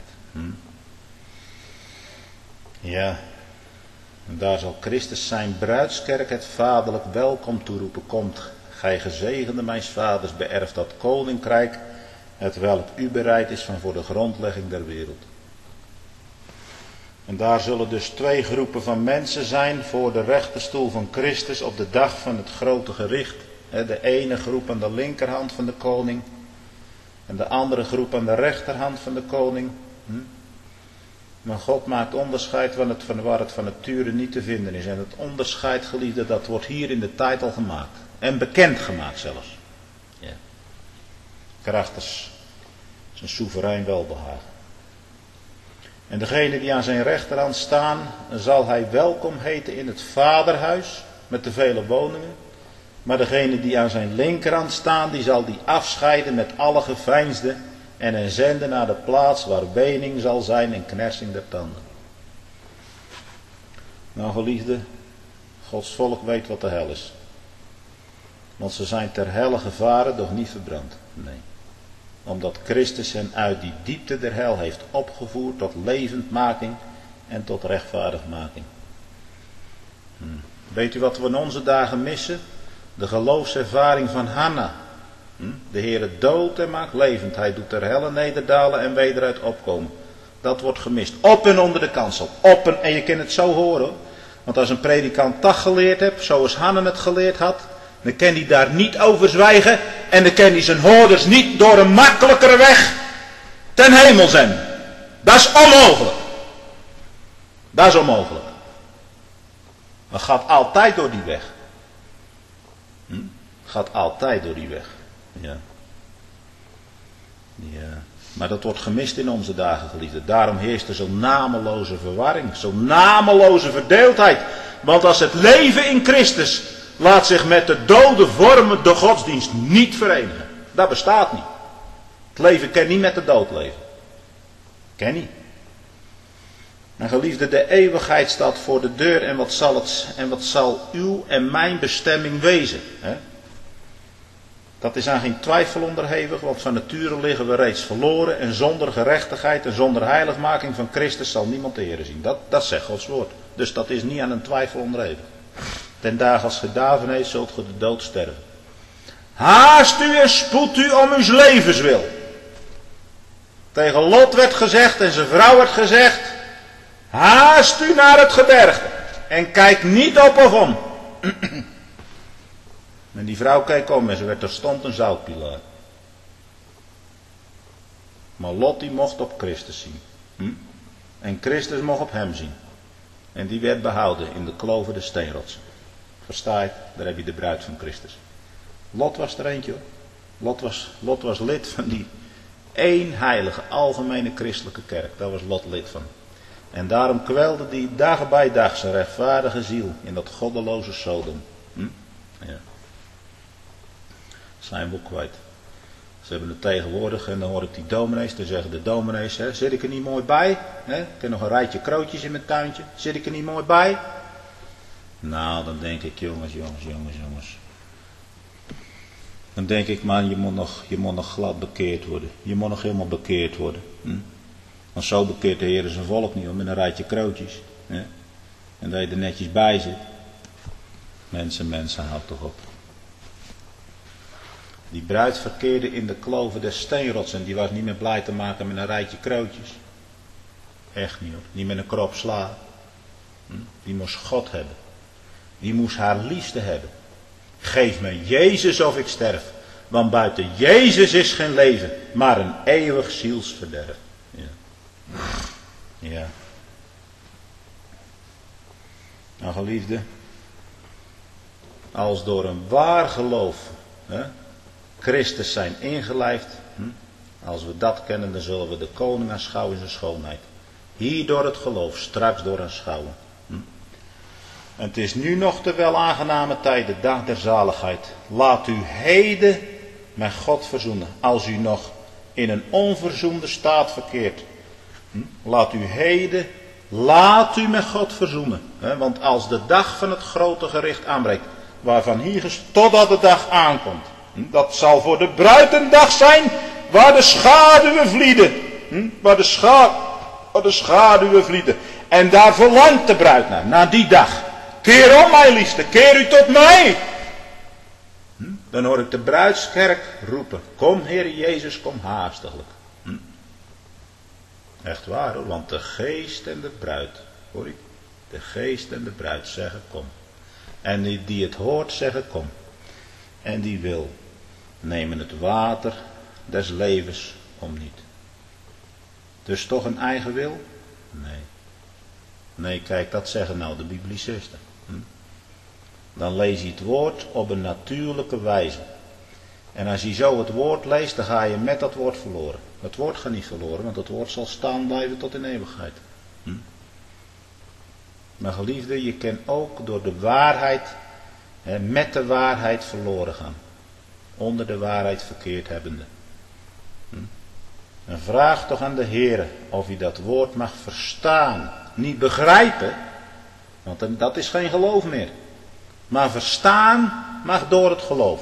Speaker 1: Ja. En daar zal Christus zijn bruidskerk het vaderlijk welkom toeroepen. Komt, gij gezegende mijns vaders, beërft dat koninkrijk, het welk u bereid is van voor de grondlegging der wereld. En daar zullen dus twee groepen van mensen zijn voor de rechterstoel van Christus op de dag van het grote gericht. De ene groep aan de linkerhand van de koning en de andere groep aan de rechterhand van de koning. Maar God maakt onderscheid van waar het van nature niet te vinden is. En het onderscheid, geliefde, dat wordt hier in de tijd al gemaakt. En bekend gemaakt zelfs. Ja. Krachtens zijn soeverein welbehagen. En degene die aan zijn rechterhand staan, zal hij welkom heten in het vaderhuis met de vele woningen. Maar degene die aan zijn linkerhand staan, die zal die afscheiden met alle geveinsden en hen zenden naar de plaats waar wening zal zijn en knersing der tanden. Nou geliefde, Gods volk weet wat de hel is. Want ze zijn ter helle gevaren, doch niet verbrand. Nee. Omdat Christus hen uit die diepte der hel heeft opgevoerd tot levendmaking en tot rechtvaardigmaking. Weet u wat we in onze dagen missen? De geloofservaring van Hanna. De Heere doodt en maakt levend. Hij doet ter helle nederdalen en wederuit opkomen. Dat wordt gemist. Op en onder de kansel. En je kunt het zo horen. Want als een predikant dat geleerd heeft, zoals Hanna het geleerd had, dan kan hij daar niet over zwijgen. En dan kan hij zijn hoorders niet door een makkelijkere weg ten hemel zenden. Dat is onmogelijk. Dat is onmogelijk. Dat gaat altijd door die weg. Gaat altijd door die weg. Ja. Ja. Maar dat wordt gemist in onze dagen, geliefde. Daarom heerst er zo'n nameloze verwarring. Zo'n nameloze verdeeldheid. Want als het leven in Christus laat zich met de dode vormen de godsdienst niet verenigen. Dat bestaat niet. Het leven kan niet met de dood leven. Kan niet. En geliefde, de eeuwigheid staat voor de deur. En wat zal uw en mijn bestemming wezen? Hè? Dat is aan geen twijfel onderhevig, want van nature liggen we reeds verloren. En zonder gerechtigheid en zonder heiligmaking van Christus zal niemand de Heere zien. Dat zegt Gods woord. Dus dat is niet aan een twijfel onderhevig. Ten dagen als gedaven heeft, zult ge de dood sterven. Haast u en spoed u om uw levenswil. Tegen Lot werd gezegd en zijn vrouw werd gezegd: haast u naar het gebergte en kijk niet op of om. En die vrouw keek om en ze werd terstond een zoutpilaar. Maar Lot die mocht op Christus zien. En Christus mocht op hem zien. En die werd behouden in de kloven de steenrotsen. Versta je? Daar heb je de bruid van Christus. Lot was er eentje hoor. Lot was lid Eén heilige, algemene christelijke kerk. Daar was Lot lid van. En daarom kwelde die dag bij dag zijn rechtvaardige ziel in dat goddeloze Sodom. Ja. Zijn we ook kwijt. Ze hebben het tegenwoordig en dan hoor ik die dominees, dan zeggen de dominees, zit ik er niet mooi bij? Hè? Ik heb nog een rijtje krootjes in mijn tuintje, zit ik er niet mooi bij? Nou, dan denk ik, jongens. Dan denk ik, man, je moet nog glad bekeerd worden. Je moet nog helemaal bekeerd worden. Want zo bekeert de Heer zijn volk niet, met een rijtje krootjes. Hè? En dat je er netjes bij zit. Mensen, houd toch op. Die bruid verkeerde in de kloven des steenrots en die was niet meer blij te maken met een rijtje krootjes. Echt niet hoor. Niet met een krop sla. Die moest God hebben. Die moest haar liefde hebben. Geef me Jezus of ik sterf. Want buiten Jezus is geen leven, maar een eeuwig zielsverderf. Ja. Nou geliefde, als door een waar geloof Christus zijn ingelijfd, als we dat kennen, dan zullen we de koning aanschouwen in zijn schoonheid. Hier door het geloof, straks door aanschouwen. En het is nu nog de welaangename tijd, de dag der zaligheid. Laat u heden met God verzoenen, als u nog in een onverzoende staat verkeert. Laat u met God verzoenen. Want als de dag van het grote gericht aanbreekt, waarvan hier totdat de dag aankomt. Dat zal voor de bruid een dag zijn waar de schaduwen vlieden. Waar de schaduwen vlieden. En daar verlangt de bruid naar die dag. Keer om, mijn liefste, keer u tot mij. Dan hoor ik de bruidskerk roepen. Kom, Heer Jezus, kom haastiglijk. Echt waar hoor, want de geest en de bruid, hoor ik? De geest en de bruid zeggen kom. En die het hoort zeggen kom. En die wil nemen het water des levens om niet. Dus toch een eigen wil? Nee, kijk, dat zeggen nou de biblicisten. Dan lees je het woord op een natuurlijke wijze. En als je zo het woord leest, dan ga je met dat woord verloren. Het woord gaat niet verloren, want het woord zal staan blijven tot in eeuwigheid. Maar geliefde, je kan ook door de waarheid, met de waarheid verloren gaan. Onder de waarheid verkeerd hebbende. En vraag toch aan de Heere of hij dat woord mag verstaan. Niet begrijpen, want dat is geen geloof meer. Maar verstaan mag door het geloof.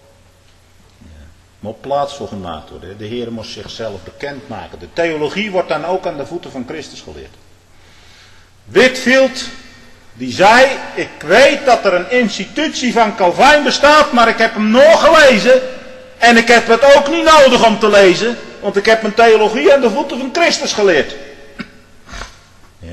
Speaker 1: Moet plaats voor gemaakt worden. De Heer moest zichzelf bekendmaken. De theologie wordt dan ook aan de voeten van Christus geleerd. Whitefield, die zei, ik weet dat er een institutie van Calvijn bestaat, maar ik heb hem nog gelezen. En ik heb het ook niet nodig om te lezen, want ik heb mijn theologie aan de voeten van Christus geleerd. Ja.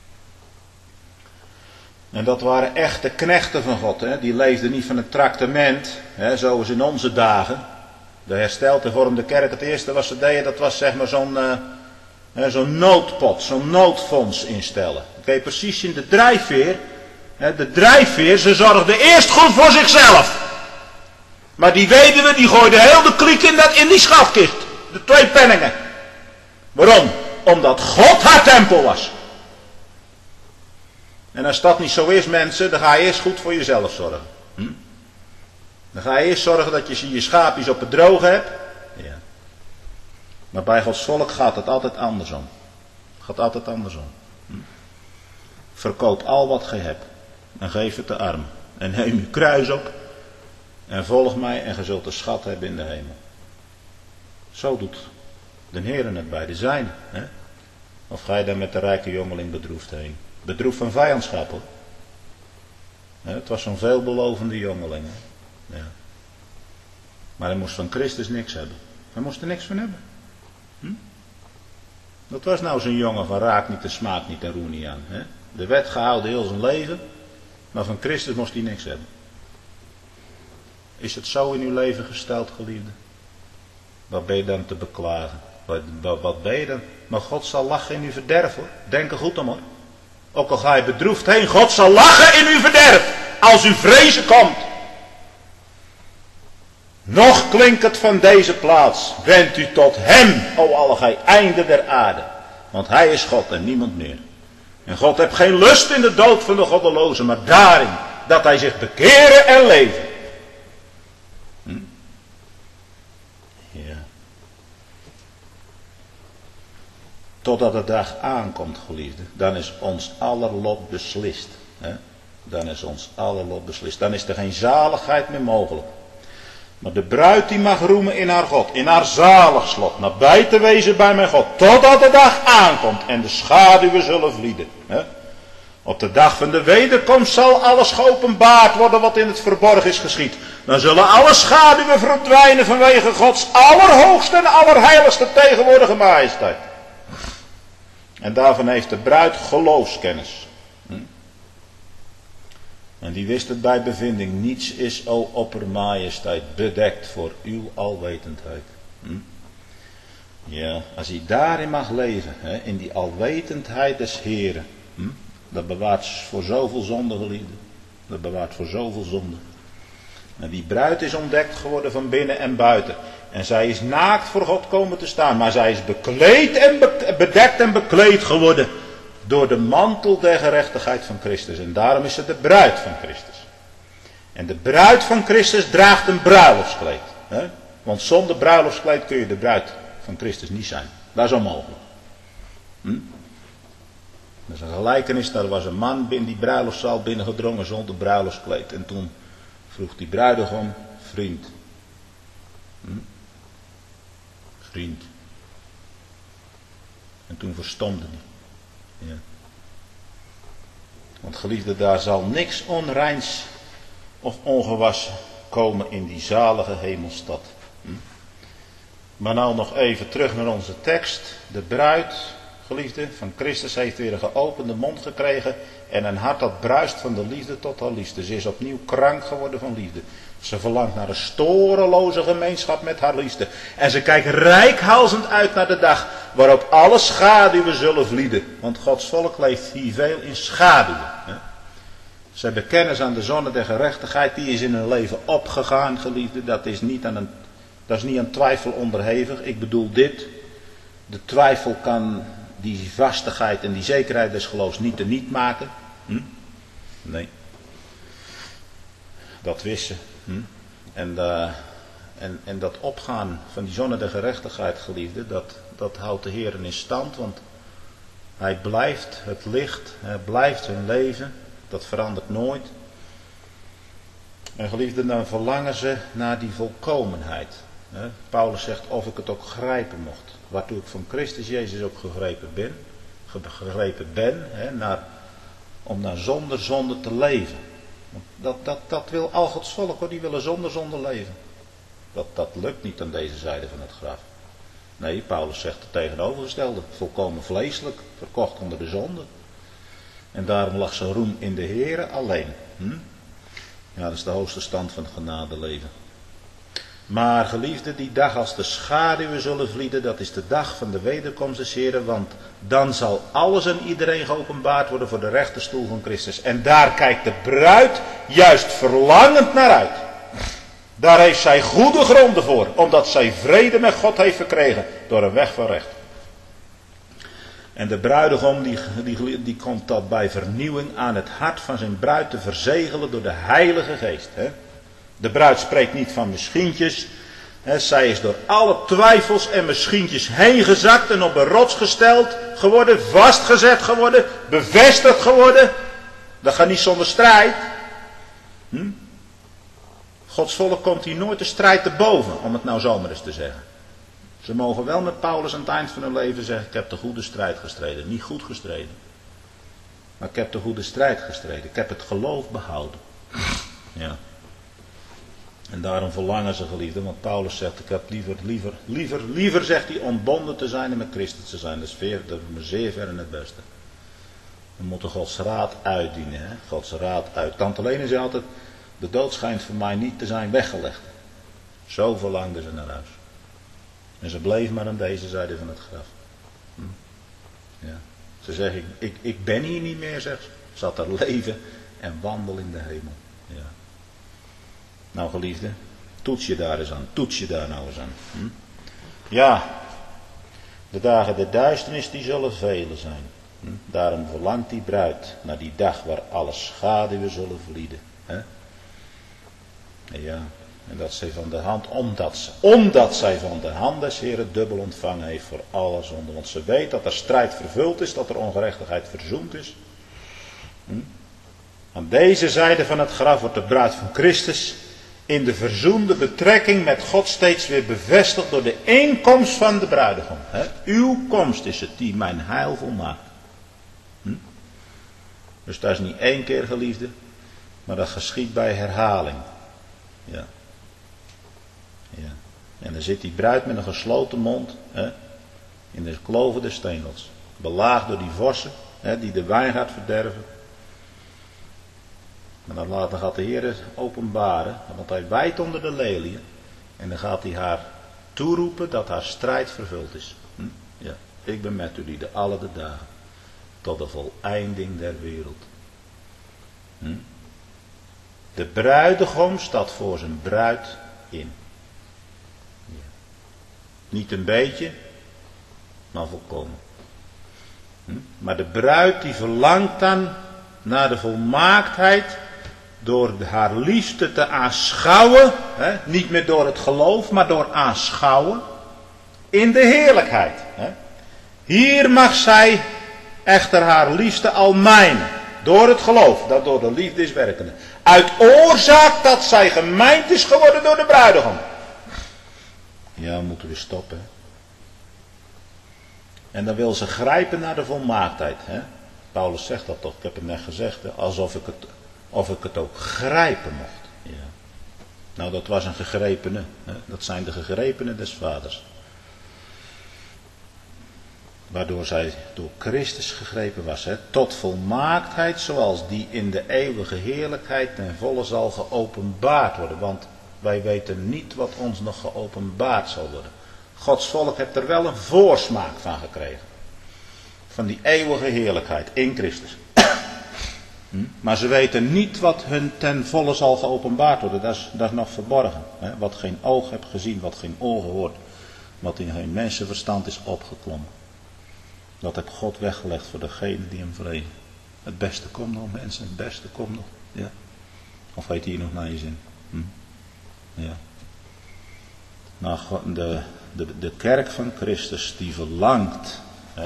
Speaker 1: En dat waren echte knechten van God. Die leefden niet van het traktement, zoals in onze dagen. De hersteld hervormde kerk, het eerste wat ze deden, dat was zeg maar zo'n noodpot, zo'n noodfonds instellen. Dan kun je precies zien, de drijfveer, ze zorgden eerst goed voor zichzelf. Maar die weduwe, die gooide heel de kliek in die schatkist. De 2 penningen. Waarom? Omdat God haar tempel was. En als dat niet zo is, mensen, dan ga je eerst goed voor jezelf zorgen. Dan ga je eerst zorgen dat je je schaapjes op het droge hebt. Ja. Maar bij Gods volk gaat het altijd andersom. Verkoop al wat gij hebt. En geef het de armen. En neem uw kruis op. En volg mij en ge zult een schat hebben in de hemel. Zo doet de Heer het bij de zijnen. Of ga je daar met de rijke jongeling bedroefd heen? Bedroefd van vijandschap hoor. Het was zo'n veelbelovende jongeling. Ja. Maar hij moest van Christus niks hebben. Hij moest er niks van hebben. Dat was nou zo'n jongen van raak niet, de smaak niet en roer niet aan. De wet gehouden heel zijn leven. Maar van Christus moest hij niks hebben. Is het zo in uw leven gesteld, geliefde? Wat ben je dan te beklagen? Wat ben je dan? Maar God zal lachen in uw verderf hoor. Denk er goed om hoor. Ook al ga je bedroefd heen, God zal lachen in uw verderf. Als u vrezen komt. Nog klinkt het van deze plaats. Wend u tot hem, o alle gij einden der aarde. Want hij is God en niemand meer. En God heeft geen lust in de dood van de goddelozen, maar daarin dat hij zich bekeren en leven. Ja. Totdat de dag aankomt, geliefde, dan is ons aller lot beslist. Hè? Dan is ons aller lot beslist. Dan is er geen zaligheid meer mogelijk. Maar de bruid die mag roemen in haar God, in haar zalig slot, nabij te wezen bij mijn God, totdat de dag aankomt en de schaduwen zullen vlieden. Hè? Op de dag van de wederkomst zal alles geopenbaard worden wat in het verborgen is geschied. Dan zullen alle schaduwen verdwijnen vanwege Gods allerhoogste en allerheiligste tegenwoordige majesteit. En daarvan heeft de bruid geloofskennis. En die wist het bij bevinding. Niets is, o oppermajesteit, bedekt voor uw alwetendheid. Ja, als hij daarin mag leven, in die alwetendheid des Heren. Dat bewaart voor zoveel zonde, geliefde. Dat bewaart voor zoveel zonde. En die bruid is ontdekt geworden van binnen en buiten. En zij is naakt voor God komen te staan. Maar zij is bekleed en bedekt en bekleed geworden door de mantel der gerechtigheid van Christus. En daarom is het de bruid van Christus. En de bruid van Christus draagt een bruiloftskleed. Hè? Want zonder bruiloftskleed kun je de bruid van Christus niet zijn. Dat is onmogelijk. Dat is een gelijkenis. Daar was een man in die bruiloftszaal binnengedrongen zonder bruiloftskleed. En toen vroeg die bruidegom: vriend. Vriend. En toen verstomde hij. Ja. Want geliefde, daar zal niks onreins of ongewassen komen in die zalige hemelstad. Maar nou nog even terug naar onze tekst. De bruid, geliefde, van Christus heeft weer een geopende mond gekregen en een hart dat bruist van de liefde tot haar liefde. Ze is opnieuw krank geworden van liefde. Ze verlangt naar een storeloze gemeenschap met haar liefde. En ze kijkt reikhalzend uit naar de dag waarop alle schaduwen zullen vlieden. Want Gods volk leeft hier veel in schaduwen. Ze hebben kennis aan de zonne der gerechtigheid. Die is in hun leven opgegaan, geliefde. Dat is niet aan twijfel onderhevig. Ik bedoel dit. De twijfel kan die vastigheid en die zekerheid des geloofs niet teniet maken. Nee. Dat wist ze. En dat opgaan van die zonne der gerechtigheid, geliefde, dat houdt de Heer in stand. Want hij blijft het licht, hij blijft hun leven. Dat verandert nooit. En geliefde, dan verlangen ze naar die volkomenheid. Paulus zegt: of ik het ook grijpen mocht. Waartoe ik van Christus Jezus ook gegrepen ben. Om naar zonder zonde te leven. Dat wil al Gods volk, hoor. Die willen zonder zonde leven. Dat lukt niet aan deze zijde van het graf. Nee, Paulus zegt het tegenovergestelde. Volkomen vleeselijk, verkocht onder de zonde. En daarom lag zijn roem in de Here alleen. Ja, dat is de hoogste stand van het genadeleven. Maar geliefde, die dag als de schaduwen zullen vlieden, dat is de dag van de wederkomst des Heren, want dan zal alles en iedereen geopenbaard worden voor de rechterstoel van Christus. En daar kijkt de bruid juist verlangend naar uit. Daar heeft zij goede gronden voor, omdat zij vrede met God heeft verkregen door een weg van recht. En de bruidegom die komt dat bij vernieuwing aan het hart van zijn bruid te verzegelen door de Heilige Geest. Hè? De bruid spreekt niet van misschientjes. Zij is door alle twijfels en misschientjes heen gezakt en op een rots gesteld geworden, vastgezet geworden, bevestigd geworden. Dat gaat niet zonder strijd. Gods volk komt hier nooit de strijd te boven, om het nou zomaar eens te zeggen. Ze mogen wel met Paulus aan het eind van hun leven zeggen: ik heb de goede strijd gestreden. Niet goed gestreden. Maar ik heb de goede strijd gestreden. Ik heb het geloof behouden. Ja. En daarom verlangen ze, geliefden, want Paulus zegt: ik heb liever zegt hij, ontbonden te zijn en met Christus te zijn. Dat is me zeer ver in het beste. We moeten Gods raad uitdienen. Hè? Gods raad uit. Tante Lene zei altijd: de dood schijnt voor mij niet te zijn weggelegd. Zo verlangde ze naar huis. En ze bleef maar aan deze zijde van het graf. Ja. Ze zegt: ik ben hier niet meer, zegt ze. Zat er leven en wandel in de hemel. Ja. Nou, geliefde, Toets je daar eens aan. Toets je daar nou eens aan. Ja, de dagen der duisternis die zullen vele zijn. Daarom verlangt die bruid naar die dag waar alle schaduwen zullen vlieden. Ja, en dat zij van de hand, omdat zij van de hand des Heren dubbel ontvangen heeft voor alle zonde. Want ze weet dat er strijd vervuld is, dat er ongerechtigheid verzoend is. Aan deze zijde van het graf wordt de bruid van Christus in de verzoende betrekking met God steeds weer bevestigd door de eenkomst van de bruidegom. Uw komst is het die mijn heil volmaakt. Dus dat is niet één keer, geliefde, maar dat geschiet bij herhaling. Ja. Ja. En dan zit die bruid met een gesloten mond in de kloven des stengels. Belaagd door die vossen die de wijn gaat verderven. Maar dan later gaat de Heer het openbaren, want hij wijdt onder de leliën. En dan gaat hij haar toeroepen dat haar strijd vervuld is. Ja, ik ben met u de alle de dagen, tot de voleinding der wereld. De bruidegom staat voor zijn bruid in. Ja. Niet een beetje, maar volkomen. Maar de bruid die verlangt dan naar de volmaaktheid door haar liefde te aanschouwen, niet meer door het geloof, maar door aanschouwen, in de heerlijkheid. Hier mag zij echter haar liefde al mijnen, door het geloof, dat door de liefde is werkende. Uit oorzaak dat zij gemijnd is geworden door de bruidegom. Ja, moeten we stoppen. En dan wil ze grijpen naar de volmaaktheid. Paulus zegt dat toch, ik heb het net gezegd, alsof ik het ook grijpen mocht. Ja. Nou, dat was een gegrepene. Dat zijn de gegrepenen des vaders. Waardoor zij door Christus gegrepen was. Tot volmaaktheid zoals die in de eeuwige heerlijkheid ten volle zal geopenbaard worden. Want wij weten niet wat ons nog geopenbaard zal worden. Gods volk heeft er wel een voorsmaak van gekregen. Van die eeuwige heerlijkheid in Christus. Maar ze weten niet wat hun ten volle zal geopenbaard worden. Dat is nog verborgen. Wat geen oog heeft gezien, wat geen oor gehoord. Wat in geen mensenverstand is opgeklommen. Dat heeft God weggelegd voor degene die hem vreden. Het beste komt nog, mensen. Het beste komt nog. Ja. Of heet hier nog naar je zin? Ja. Nou, de kerk van Christus die verlangt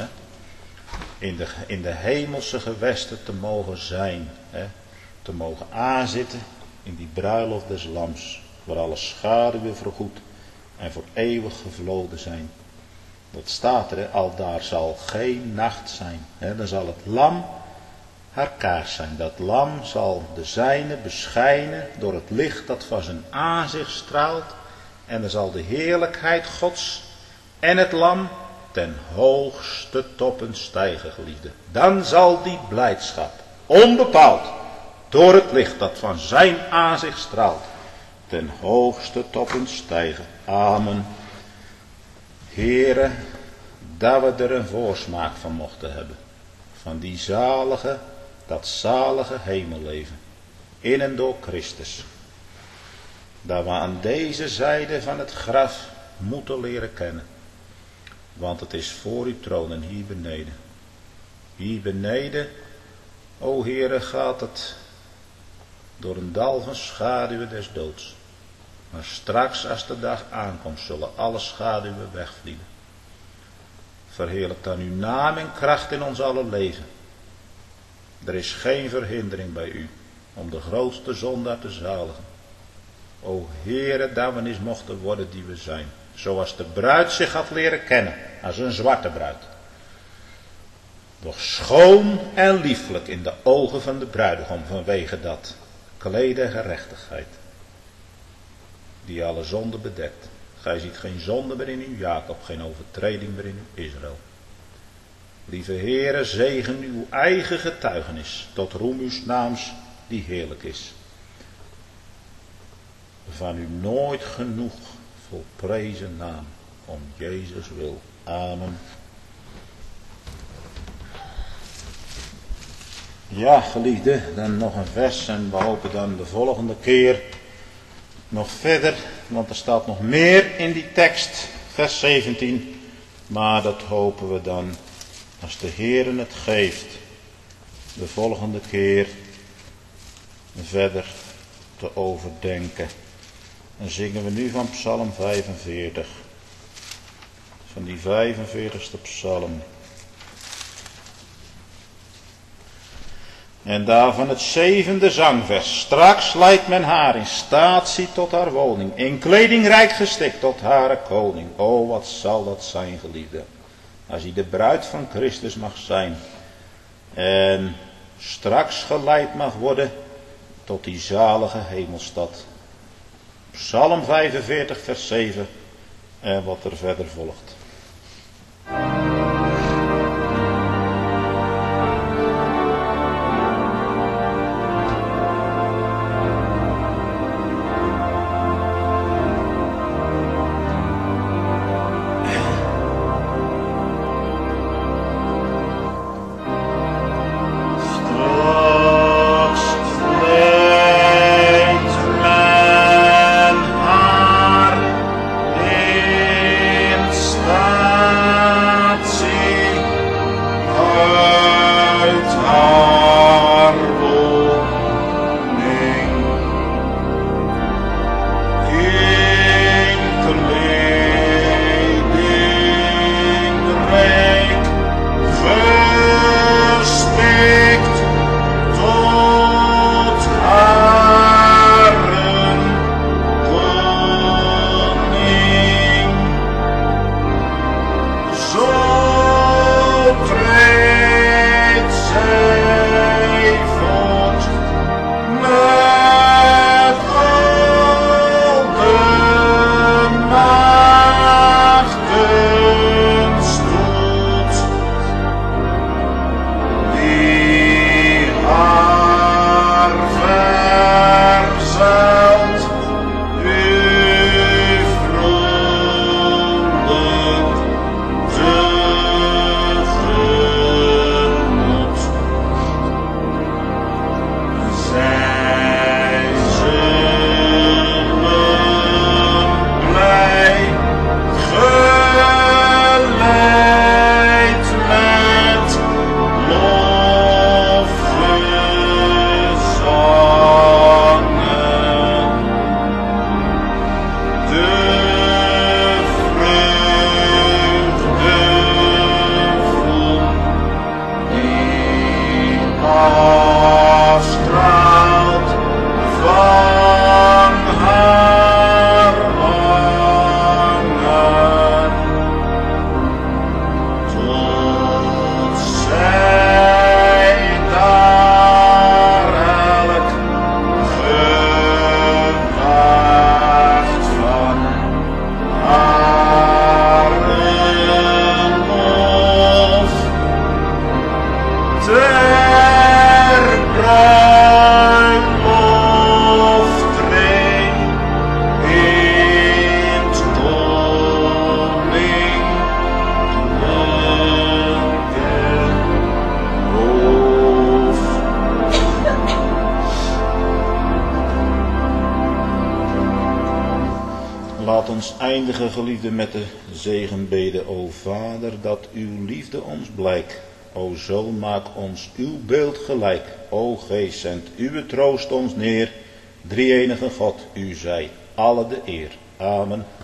Speaker 1: in de hemelse gewesten te mogen zijn. Te mogen aanzitten in die bruiloft des lams. Waar alle schaduwen vergoed en voor eeuwig gevloden zijn. Dat staat er, al daar zal geen nacht zijn. Dan zal het lam haar kaars zijn. Dat lam zal de zijne beschijnen door het licht dat van zijn aanzicht straalt. En dan zal de heerlijkheid Gods en het lam ten hoogste toppen stijgen, geliefde. Dan zal die blijdschap, onbepaald, door het licht dat van zijn aanzicht straalt, ten hoogste toppen stijgen. Amen. Heere, dat we er een voorsmaak van mochten hebben. Van die dat zalige hemelleven. In en door Christus. Dat we aan deze zijde van het graf moeten leren kennen. Want het is voor uw troon en hier beneden. Hier beneden, o Heere, gaat het door een dal van schaduwen des doods. Maar straks als de dag aankomt, zullen alle schaduwen wegvlieden. Verheerlijk dan uw naam en kracht in ons alle leven. Er is geen verhindering bij u om de grootste zondaar te zaligen. O Heere, dat we eens mochten worden die we zijn. Zoals de bruid zich had leren kennen als een zwarte bruid. Doch schoon en lieflijk in de ogen van de bruidegom vanwege dat klede gerechtigheid. Die alle zonde bedekt. Gij ziet geen zonde meer in u Jacob, geen overtreding meer in u Israël. Lieve Heere, zegen uw eigen getuigenis, tot roem uw naams die heerlijk is. Van u nooit genoeg volprezen naam, om Jezus wil. Amen. Ja, geliefde, dan nog een vers en we hopen dan de volgende keer nog verder want er staat nog meer in die tekst, vers 17. Maar dat hopen we dan, als de Heer het geeft, de volgende keer verder te overdenken. Dan zingen we nu van Psalm 45. Van die 45ste psalm. En daarvan het 7e zangvers. Straks leidt men haar in staatsie tot haar woning. In kleding rijk gestikt tot haar koning. O, wat zal dat zijn, geliefde. Als hij de bruid van Christus mag zijn. En straks geleid mag worden tot die zalige hemelstad. Psalm 45 vers 7 en wat er verder volgt.
Speaker 2: Laat ons eindigen, geliefde, met de zegenbede. O Vader, dat uw liefde ons blijkt. O Zoon, maak ons uw beeld gelijk. O Geest, zend uw troost ons neer. Drie-enige God, u zij alle de eer. Amen.